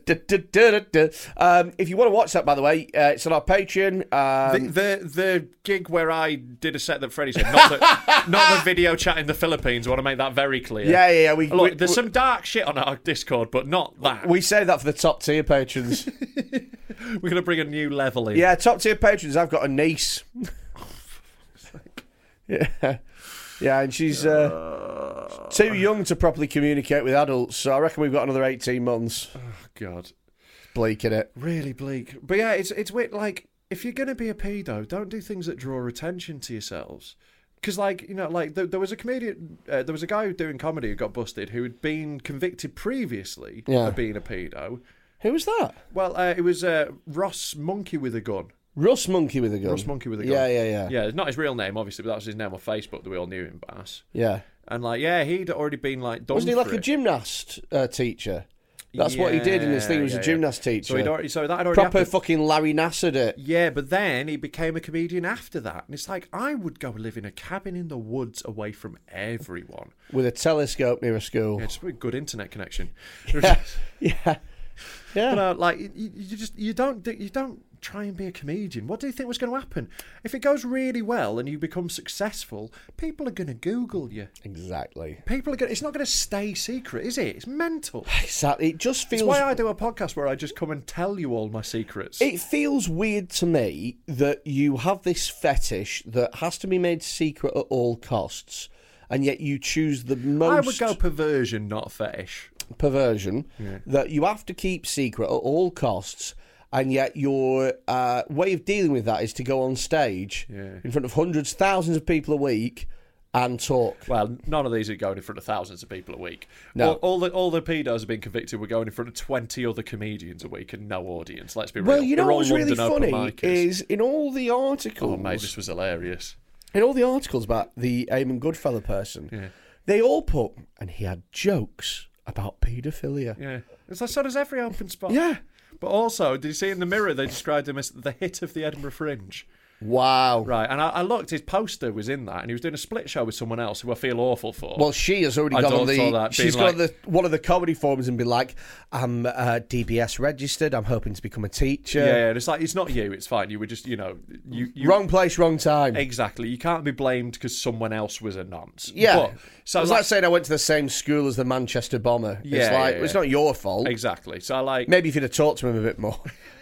if you want to watch that, by the way, uh, it's on our Patreon. Um, the, the the gig where I did a set that Freddie said, not the, not the video chat in the Philippines. I want to make that very clear. yeah, yeah, yeah. We, Look, we, there's we, some dark shit on our Discord, but not that. we say that for the top tier patrons. We're going to bring a new level in. Yeah, top tier patrons. I've got a niece. yeah, yeah, and she's uh, too young to properly communicate with adults. So I reckon we've got another eighteen months. Oh, God. Bleak, innit? Really bleak. But yeah, it's it's weird. Like, if you're going to be a pedo, don't do things that draw attention to yourselves. Because, like, you know, like, there, there was a comedian, uh, there was a guy doing comedy who got busted who had been convicted previously Yeah. of being a pedo. Who was that? Well, uh, it was uh, Ross Monkey with a gun. Russ Monkey with a gun. Ross Monkey with a gun. Yeah, yeah, yeah. Yeah, it's not his real name, obviously, but that was his name on Facebook that we all knew him as. Yeah. And, like, yeah, he'd already been, like, done Wasn't he for like a it. gymnast uh, teacher? That's what he did in his thing. He was Yeah, a yeah, gymnast yeah. teacher. So, he'd already, so that had already Proper happened. fucking Larry Nassered it. Yeah, but then he became a comedian after that. And it's like, I would go live in a cabin in the woods away from everyone. With a telescope near a school. Yeah, just a good internet connection. Yeah. Yeah. Yeah. But, uh, like, you, you just, you don't, you don't try and be a comedian. What do you think was going to happen? If it goes really well and you become successful, people are going to Google you. Exactly. People are going. It's not going to stay secret, is it? It's mental. Exactly. It just feels. It's why I do a podcast where I just come and tell you all my secrets. It feels weird to me that you have this fetish that has to be made secret at all costs, and yet you choose the most. I would go perversion, not fetish. Perversion Yeah. that you have to keep secret at all costs, and yet your uh, way of dealing with that is to go on stage Yeah. in front of hundreds, thousands of people a week and talk. Well, none of these are going in front of thousands of people a week. No. all, all the all the pedos have been convicted. We're going in front of twenty other comedians a week and no audience. Let's be real. Well, you know They're all what's really London open funny micers. is in all the articles, Oh mate, this was hilarious. in all the articles about the Eamon Goodfellow person, Yeah. they all put, and he had jokes about paedophilia. Yeah, it's like so does every open spot. Yeah. But also, did you see in the Mirror they described him as the hit of the Edinburgh Fringe? Wow. Right, and I, I looked, his poster was in that, and he was doing a split show with someone else who I feel awful for. Well, she has already I gone on don't the. saw that, She's being got the one of the comedy forums and been like, "I'm uh, D B S registered. I'm hoping to become a teacher." yeah, yeah, it's like, it's not you, it's fine. You were just, you know, you, you Wrong place, wrong time. Exactly. You can't be blamed because someone else was a nonce. Yeah. But, so it's like, like saying I went to the same school as the Manchester bomber. Yeah, it's like yeah, yeah. it's not your fault. exactly. So like, Maybe if you'd have talked to him a bit more.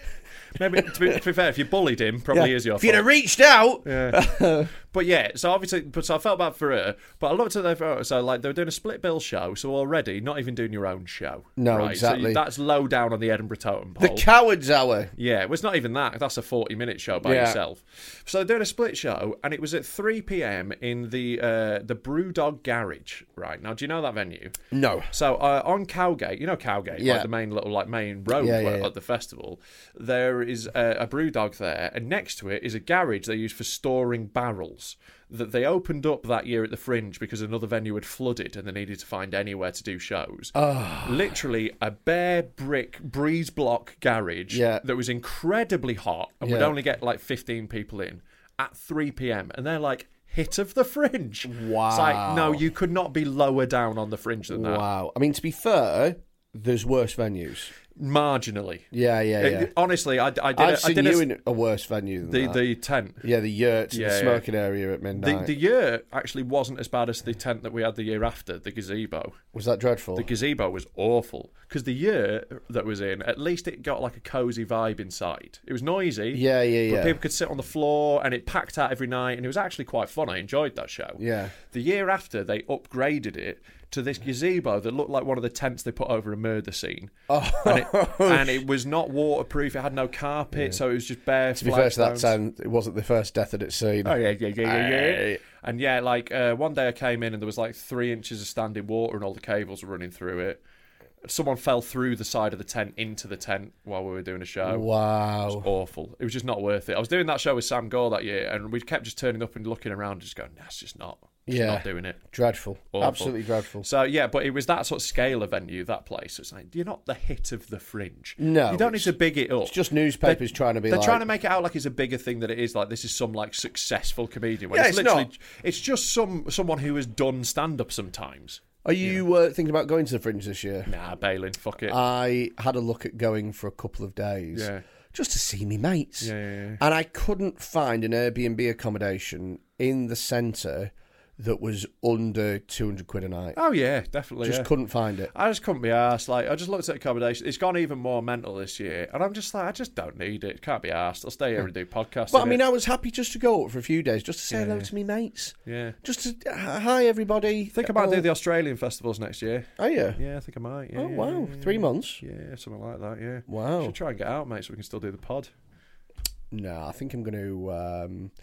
maybe to be, to be fair, if you bullied him, probably Yeah. is your If you'd have fault. reached out. Yeah. But yeah, so obviously, but so I felt bad for her. But I looked at their photo, so like they were doing a split bill show, so already not even doing your own show. No, right? exactly. So you- that's low down on the Edinburgh totem The pole. Cowards Hour. Yeah, well, it's not even that. That's a forty-minute show by Yeah. yourself. So they're doing a split show, and it was at three p.m. in the uh, the Brewdog Garage. Right now, do you know that venue? No. So uh, on Cowgate, you know Cowgate, Yeah. like the main little like main road Yeah, yeah, where- yeah. at the festival. There is a, a brew dog there, and next to it is a garage they use for storing barrels that they opened up that year at the Fringe because another venue had flooded and they needed to find anywhere to do shows. Oh. Literally a bare brick breeze block garage Yeah. that was incredibly hot and would Yeah. only get like fifteen people in at three p.m. and they're like, hit of the Fringe. Wow. It's like, no, you could not be lower down on the Fringe than that. Wow. I mean, to be fair, there's worse venues. Marginally. Yeah, yeah, yeah. It- honestly, I, I did. I've a, I seen did you a, in a worse venue than the that. the tent. Yeah, the yurt, Yeah, the yeah. smoking area at The, midnight. the year actually wasn't as bad as the tent that we had the year after, the gazebo. Was that dreadful? The gazebo was awful because the year that was in, at least it got like a cozy vibe inside. It was noisy. Yeah, yeah, But yeah. people could sit on the floor and it packed out every night and it was actually quite fun. I enjoyed that show. Yeah. The year after, they upgraded it to this gazebo that looked like one of the tents they put over a murder scene. Oh. And it, and it was not waterproof. It had no carpet, so it was just bare. To be fair to that flagstones. time, it wasn't the first death that it's seen. Oh yeah, yeah, yeah, yeah, yeah. Aye. And yeah, like uh, one day I came in and there was like three inches of standing water and all the cables were running through it. Someone fell through the side of the tent into the tent while we were doing a show. Wow. It was awful. It was just not worth it. I was doing that show with Sam Gore that year, and we kept just turning up and looking around, and just going, "Nah, it's just not, just Yeah. not doing it." Dreadful. Awful. Absolutely dreadful. So yeah, but it was that sort of scale of venue, that place. It's like you're not the hit of the Fringe. No, you don't need it's- to big it up. It's just newspapers They're- trying to be They're like... trying to make it out like it's a bigger thing than it is. Like this is some like successful comedian. When Yeah, it's, it's literally not. it's just some someone who has done stand up sometimes. Are you uh, thinking about going to the Fringe this year? Nah, Balin, fuck it. I had a look at going for a couple of days. Yeah. Just to see me mates. Yeah, yeah, yeah. And I couldn't find an Airbnb accommodation in the centre that was under two hundred quid a night. Oh yeah, definitely. just yeah. couldn't find it. I just couldn't be arsed. Like I just looked at accommodation. It's gone even more mental this year, and I'm just like, I just don't need it. Can't be arsed. I'll stay here and do podcasts. But I in mean, it. I was happy just to go up for a few days, just to say Yeah, hello yeah. to me mates. yeah. Just to, hi everybody. Think I might Oh, do the Australian festivals next year. Oh yeah. Yeah, I think I might. Yeah, Oh yeah, wow, yeah, three yeah. months. Yeah, something like that. Yeah. Wow. Should try and get out, mate, so we can still do the pod. No, I think I'm going to. Um,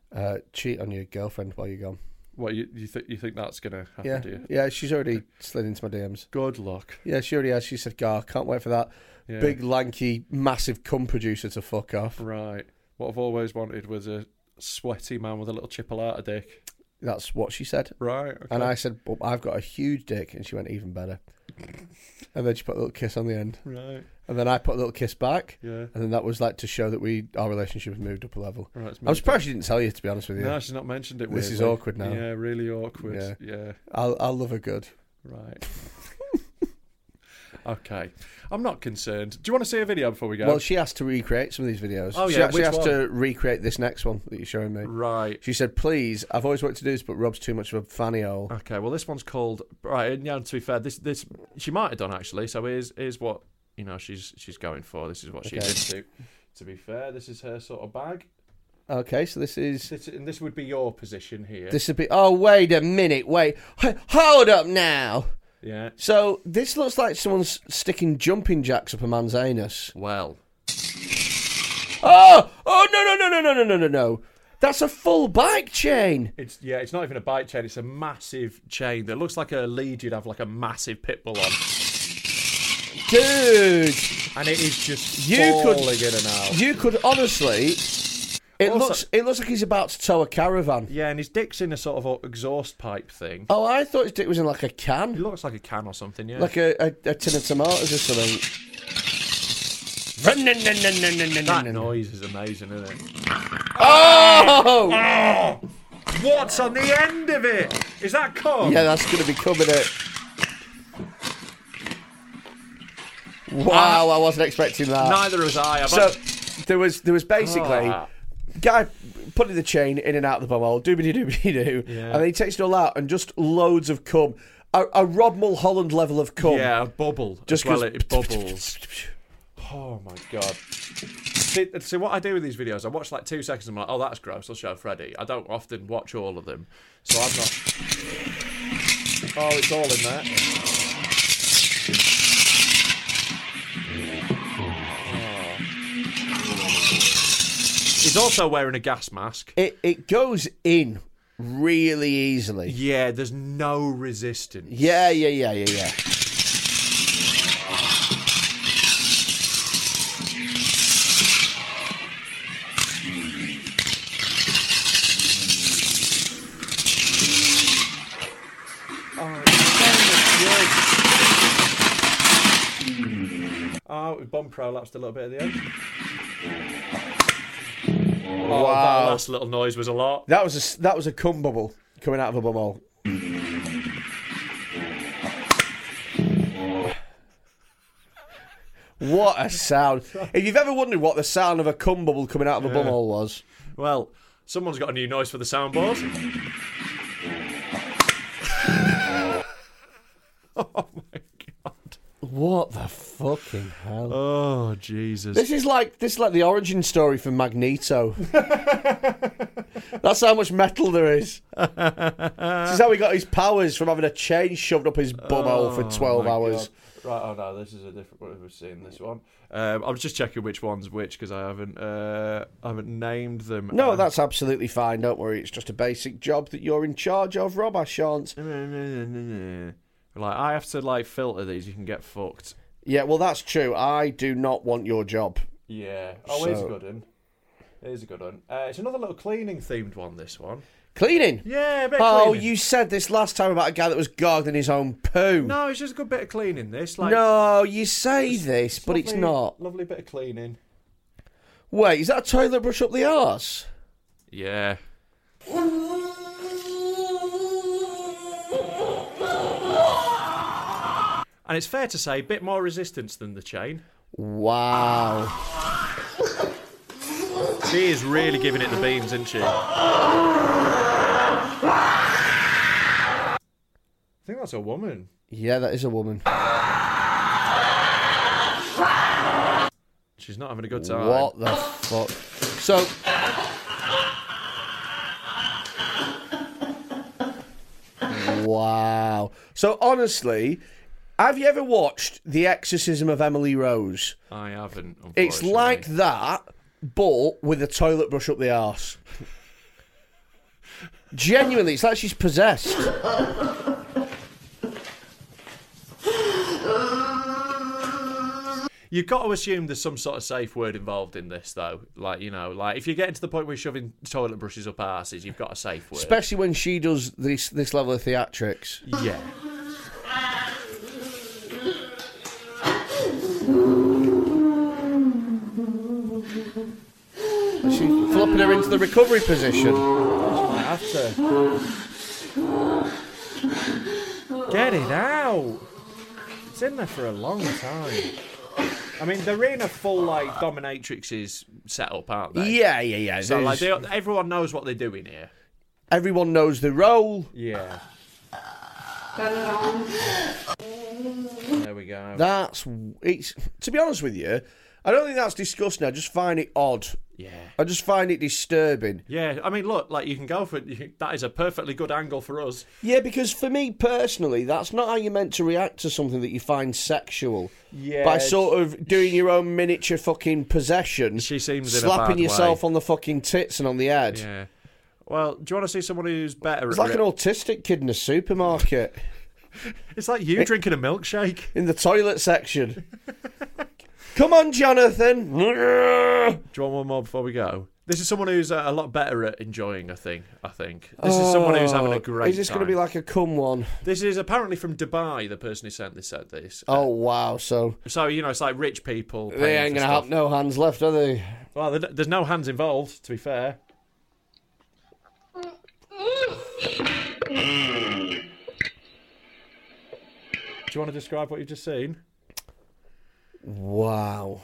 Uh, cheat on your girlfriend while you're gone. What, you you, th- you think that's going to happen, Yeah, do you? yeah. She's already slid into my D Ms. Good luck. Yeah, she already has. She said, "God, I can't wait for that Yeah. big, lanky, massive cum producer to fuck off." Right. What I've always wanted was a sweaty man with a little chipolata dick. That's what she said. Right. Okay. And I said, "But I've got a huge dick," and she went, "Even better." And then she put a little kiss on the end. Right. And then I put a little kiss back. Yeah. And then that was like to show that we our relationship has moved up a level. Right, it's I'm moved surprised on. she didn't tell you, to be honest with you. No, she's not mentioned it. This is weirdly. awkward now. Yeah, really awkward. Yeah. Yeah. I'll, I'll love her good. Right. Okay. I'm not concerned. Do you want to see a video before we go? Well, she asked to recreate some of these videos. Oh, she yeah, actually which asked one? to recreate this next one that you're showing me. Right. She said, "Please, I've always wanted to do this, but Rob's too much of a fanny hole." Okay. Well, this one's called. Right. And yeah, to be fair, this this she might have done actually. So here's here's what you know she's she's going for. This is what she's Okay. into. To be fair, this is her sort of bag. Okay, so this is... This, and this would be your position here. This would be... Oh, wait a minute, wait. H- Hold up now. Yeah. So, this looks like someone's sticking jumping jacks up a man's anus. Well. Oh! Oh, no, no, no, no, no, no, no, no, no. That's a full bike chain. It's yeah. It's not even a bike chain. It's a massive chain that looks like a lead you'd have like a massive pit bull on. Dude. And it is just You falling could- in and out. You could honestly... It Also- looks it looks like he's about to tow a caravan. Yeah, and his dick's in a sort of exhaust pipe thing. Oh, I thought his dick was in like a It can. looks like a can or something, yeah. Like a, a, a tin of tomatoes or something. that noise is amazing, isn't it? Oh! Oh! What's on the end of it? Is that cum? Yeah, that's going to be coming it. Wow, I wasn't expecting that. Neither was I. I've So there was there was basically Ah. guy putting the chain in and out of the bumhole, doobity doobity doo, Yeah. and then he takes it all out and just loads of cum, a, a Rob Mulholland level of cum. Yeah, a bubble. Just as well, goes- it bubbles. Oh my god. See, see, what I do with these videos, I watch like two seconds and I'm like, oh, that's gross, I'll show Freddie. I don't often watch all of them, so I'm not... Oh, it's all in there. Oh. He's also wearing a gas mask. It it goes in really easily. Yeah, there's no resistance. Yeah, yeah, yeah, yeah, yeah. Oh, bum prolapsed a little bit at the end. Oh, Wow. that last little noise was a lot. That was a that was a cum bubble coming out of a bumhole. What a sound! If you've ever wondered what the sound of a cum bubble coming out of a bumhole was, Well, someone's got a new noise for the soundboard. Oh my god. what the fucking hell? Oh Jesus. This is like this is like the origin story for Magneto. That's how much metal there is. This is how he got his powers, from having a chain shoved up his bumhole for twelve my hours. God. Right, oh no, this is a different one. We've seen this one. Um, I was just checking which one's which because I haven't, uh, I haven't named them. No, Uh, that's absolutely fine. Don't worry. It's just a basic job that you're in charge of, Rob. I shan't. Like I have to like filter these. You can get fucked. Yeah, well, that's true. I do not want your job. Yeah. Oh, here's a So- good one. Here's a good one. Uh, it's another little cleaning themed one. This one. Cleaning. Yeah, a bit of Oh, cleaning. you said this last time about a guy that was gargling his own poo. No, it's just a good bit of cleaning. This, like, No, you say this, but it's lovely- not. Lovely bit of cleaning. Wait, is that a toilet brush up the arse? Yeah. And it's fair to say, a bit more resistance than the chain. Wow. She is really giving it the beans, isn't she? I think that's a woman. Yeah, that is a woman. She's not having a good time. What the fuck? So... Wow. So, honestly, have you ever watched The Exorcism of Emily Rose? I haven't, It's unfortunately. like that, but with a toilet brush up the arse. Genuinely, it's like she's possessed. You've got to assume there's some sort of safe word involved in this, though. Like, you know, like if you're getting to the point where you're shoving toilet brushes up arses, you've got a safe word. Especially when she does this this level of theatrics. Yeah. She's flopping her into the recovery position. I have to. Get it out. It's in there for a long time. I mean, they're in a full, like, dominatrixes setup, aren't they? Yeah, yeah, yeah. So, like, There's- they, everyone knows what they're doing here. Everyone knows the role. Yeah. There we go. That's it's. To be honest with you, I don't think that's disgusting. I just find it odd. Yeah. I just find it disturbing. Yeah, I mean, look, like, you can go for it. You, that is a perfectly good angle for us. Yeah, because for me personally, that's not how you're meant to react to something that you find sexual. Yeah. By sort of doing your own miniature fucking possession. She seems in a slapping bad yourself way. on the fucking tits and on the head. Yeah. Well, do you want to see someone who's better It's at like it? an autistic kid in a supermarket. It's like you drinking a milkshake. In the toilet section. Come on, Jonathan. Do you want one more before we go? This is someone who's uh, a lot better at enjoying a thing, I think. This is someone who's having a great Is this time. going to be like a cum one? This is apparently from Dubai, the person who sent this said this. Oh, wow. So So, you know, it's like rich people. they paying ain't for going to have stuff. no hands left, are they? Well, there- there's no hands involved, to be fair. Do you want to describe what you've just seen? Wow.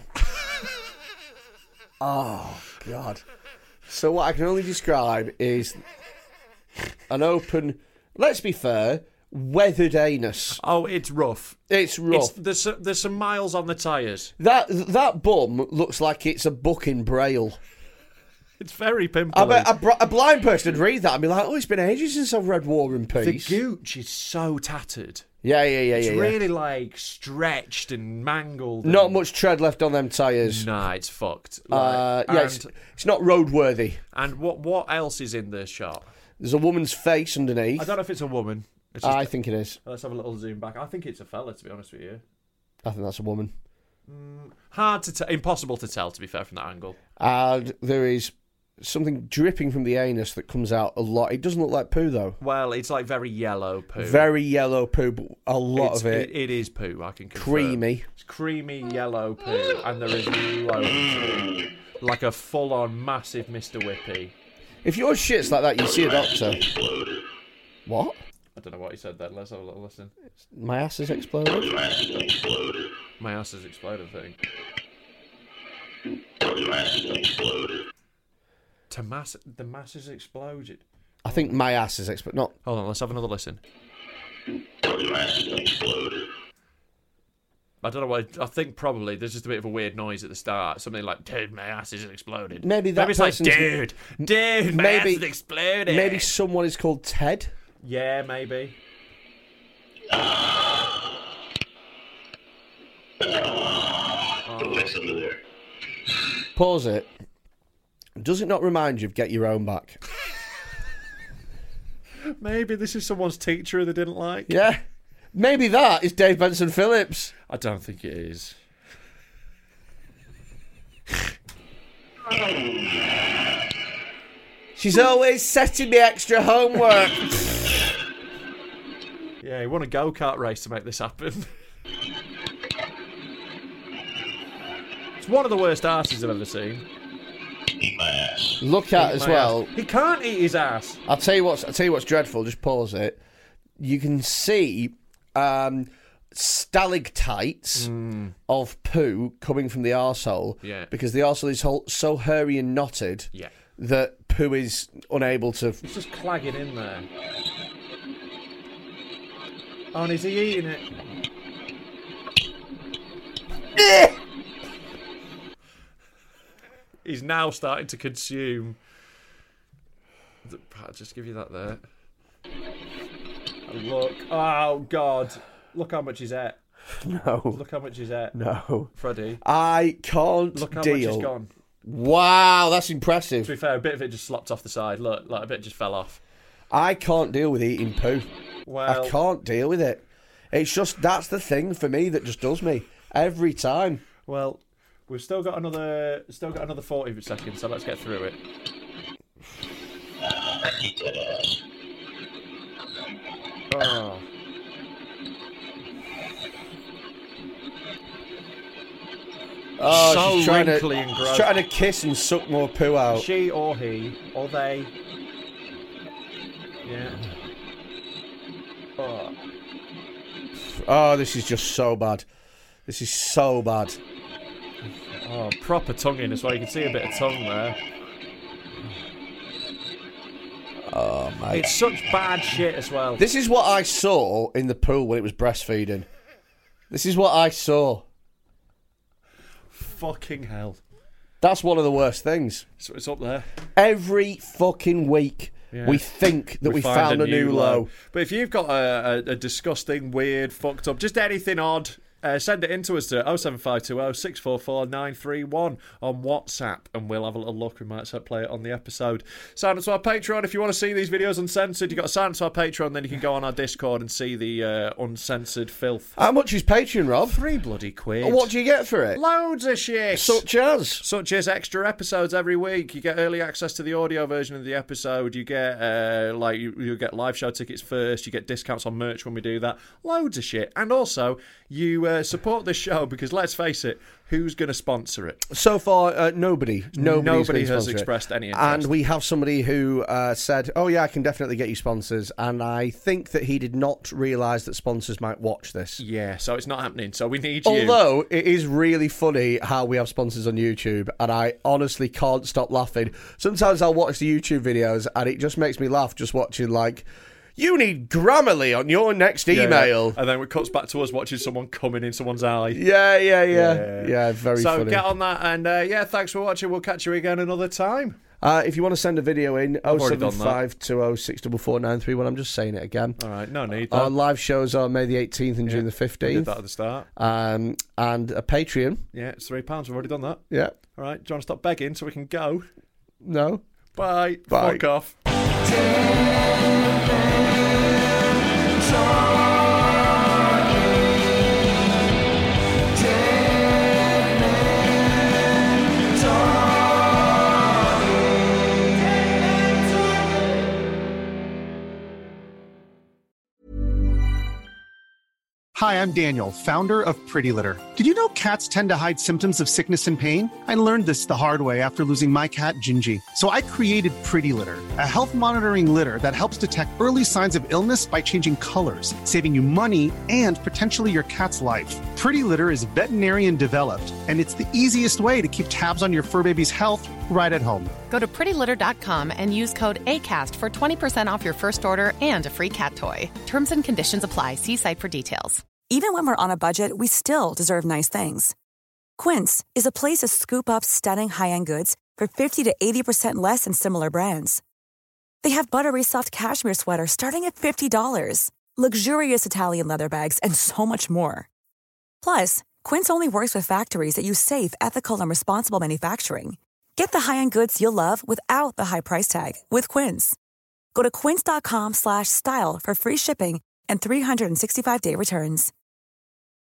Oh, God. So what I can only describe is an open, let's be fair, weathered anus. Oh, it's rough. It's rough. It's, there's, some- there's some miles on the tyres. That that bum looks like it's a book in Braille. It's very pimply. I bet a, br- a blind person would read that and be like, oh, it's been ages since I've read War and the Peace. gooch is so tattered. Yeah, yeah, yeah, It's yeah. yeah. really, like, stretched and mangled. Not and... much tread left on them tyres. Nah, it's fucked. Uh, Like, yeah, and, it's, it's not roadworthy. and what what else is in the shot? There's a woman's face underneath. I don't know if it's a woman. It's just, I think it is. let's have a little zoom back. I think it's a fella, to be honest with you. I think that's a woman. Hard to tell. Impossible to tell, to be fair, from that angle. And there is something dripping from the anus that comes out a lot. It doesn't look like poo, though. Well, it's like very yellow poo. Very yellow poo, but a lot It's- of it. it is poo, I can confirm. Creamy. It's creamy yellow poo, and there is loads. Like a full-on massive Mister Whippy. If your shit's like that, you see a doctor. What? I don't know what he said then. Let's have a little listen. My ass has exploded? My ass has exploded, I think. To mass, the mass has exploded. I think my ass has exploded. Not. Hold on, let's have another listen. I don't know what. I think probably there's just a bit of a weird noise at the start. Something like, "Dude, my ass has exploded." Maybe that Maybe it's like, person's- "Dude, dude, my maybe- ass has exploded." Maybe someone is called Ted. Yeah, maybe. Pause it. Does it not remind you of Get Your Own Back? Maybe this is someone's teacher they didn't like. Yeah. Maybe that is Dave Benson Phillips. I don't think it is. She's always setting me extra homework. Yeah, he won a go-kart race to make this happen. It's one of the worst asses I've ever seen. Look at Eat as my well. ass. He can't eat his ass. I'll tell you what's. I'll tell you what's dreadful. Just pause it. You can see um, stalactites of poo coming from the arsehole. Yeah. Because the arsehole is whole, so hairy and knotted Yeah. that poo is unable to. It's just clagging in there. Oh, and is he eating it? He's now starting to consume. I'll just give you that there. And look. Oh, God. Look how much he's at. No. Look how much he's at. No. Freddie. I can't Look how deal. much he's gone. Wow, that's To impressive. be fair, a bit of it just slopped off the side. Look, like a bit just fell off. I can't deal with eating poo. Well, I can't deal with it. It's just, that's the thing for me that just does me every time. Well, we've still got another, still got another forty seconds, so let's get through it. Oh. Oh, So she's trying, to, wrinkly and gross. she's trying to kiss and suck more poo out. She or he or they. Yeah. Oh. Oh, this is just so bad. This is so bad. Oh, proper tonguing as well. You can see a bit of tongue there. Oh, mate. It's such bad shit as well. This is what I saw in the pool when it was breastfeeding. This is what I saw. Fucking hell. That's one of the worst things. So it's up there. Every fucking week, Yeah. we think that we, find found a new low. But if you've got a, a, a disgusting, weird, fucked up, just anything odd, uh, send it in to us to oh seven five two oh, six four four, nine three one on WhatsApp, and we'll have a little look. We might play it on the episode. Sign up to our Patreon if you want to see these videos uncensored. You've got to sign up to our Patreon, then you can go on our Discord and see the uh, uncensored filth. How much is Patreon, Rob? Three bloody quid. What do you get for it? Loads of shit. Such as? Such as extra episodes every week. You get early access to the audio version of the episode. You get uh, like you, you get live show tickets first. You get discounts on merch when we do that. Loads of shit. And also, you uh, support this show because, let's face it, who's going to sponsor it? So far, uh, nobody. Nobody's Nobody been has sponsor it. expressed any interest. And we have somebody who uh, said, oh yeah, I can definitely get you sponsors. And I think that he did not realise that sponsors might watch this. Yeah, so it's not happening. So we need you. Although, it is really funny how we have sponsors on YouTube, and I honestly can't stop laughing. Sometimes I'll watch the YouTube videos, and it just makes me laugh just watching, like, you need Grammarly on your next Yeah, email. yeah. And then it cuts back to us watching someone coming in someoone's eye. Yeah, yeah, yeah. Yeah, Yeah. very so funny. get on that, and uh, yeah, thanks for watching. We'll catch you again another time. Uh, if you want to send a video in, oh already seven done that. five two oh, six four four, nine three one. I'm just saying it again. All right, no need. Our That. live shows are May the eighteenth and Yeah, June the We did fifteenth. that at the start. Um, and a Patreon. Yeah, it's three pounds. We've already done that. Yeah. All right, do you want to stop begging so we can go? No. Bye. Bye. Fuck off. Hi, I'm Daniel, founder of Pretty Litter. Did you know cats tend to hide symptoms of sickness and pain? I learned this the hard way after losing my cat, Gingy. So I created Pretty Litter, a health monitoring litter that helps detect early signs of illness by changing colors, saving you money and potentially your cat's life. Pretty Litter is veterinarian developed, and it's the easiest way to keep tabs on your fur baby's health right at home. Go to pretty litter dot com and use code ACAST for twenty percent off your first order and a free cat toy. Terms and conditions apply. See site for details. Even when we're on a budget, we still deserve nice things. Quince is a place to scoop up stunning high-end goods for fifty to eighty percent less than similar brands. They have buttery soft cashmere sweaters starting at fifty dollars, luxurious Italian leather bags, and so much more. Plus, Quince only works with factories that use safe, ethical, and responsible manufacturing. Get the high-end goods you'll love without the high price tag with Quince. Go to quince dot com slash style for free shipping and three sixty-five day returns.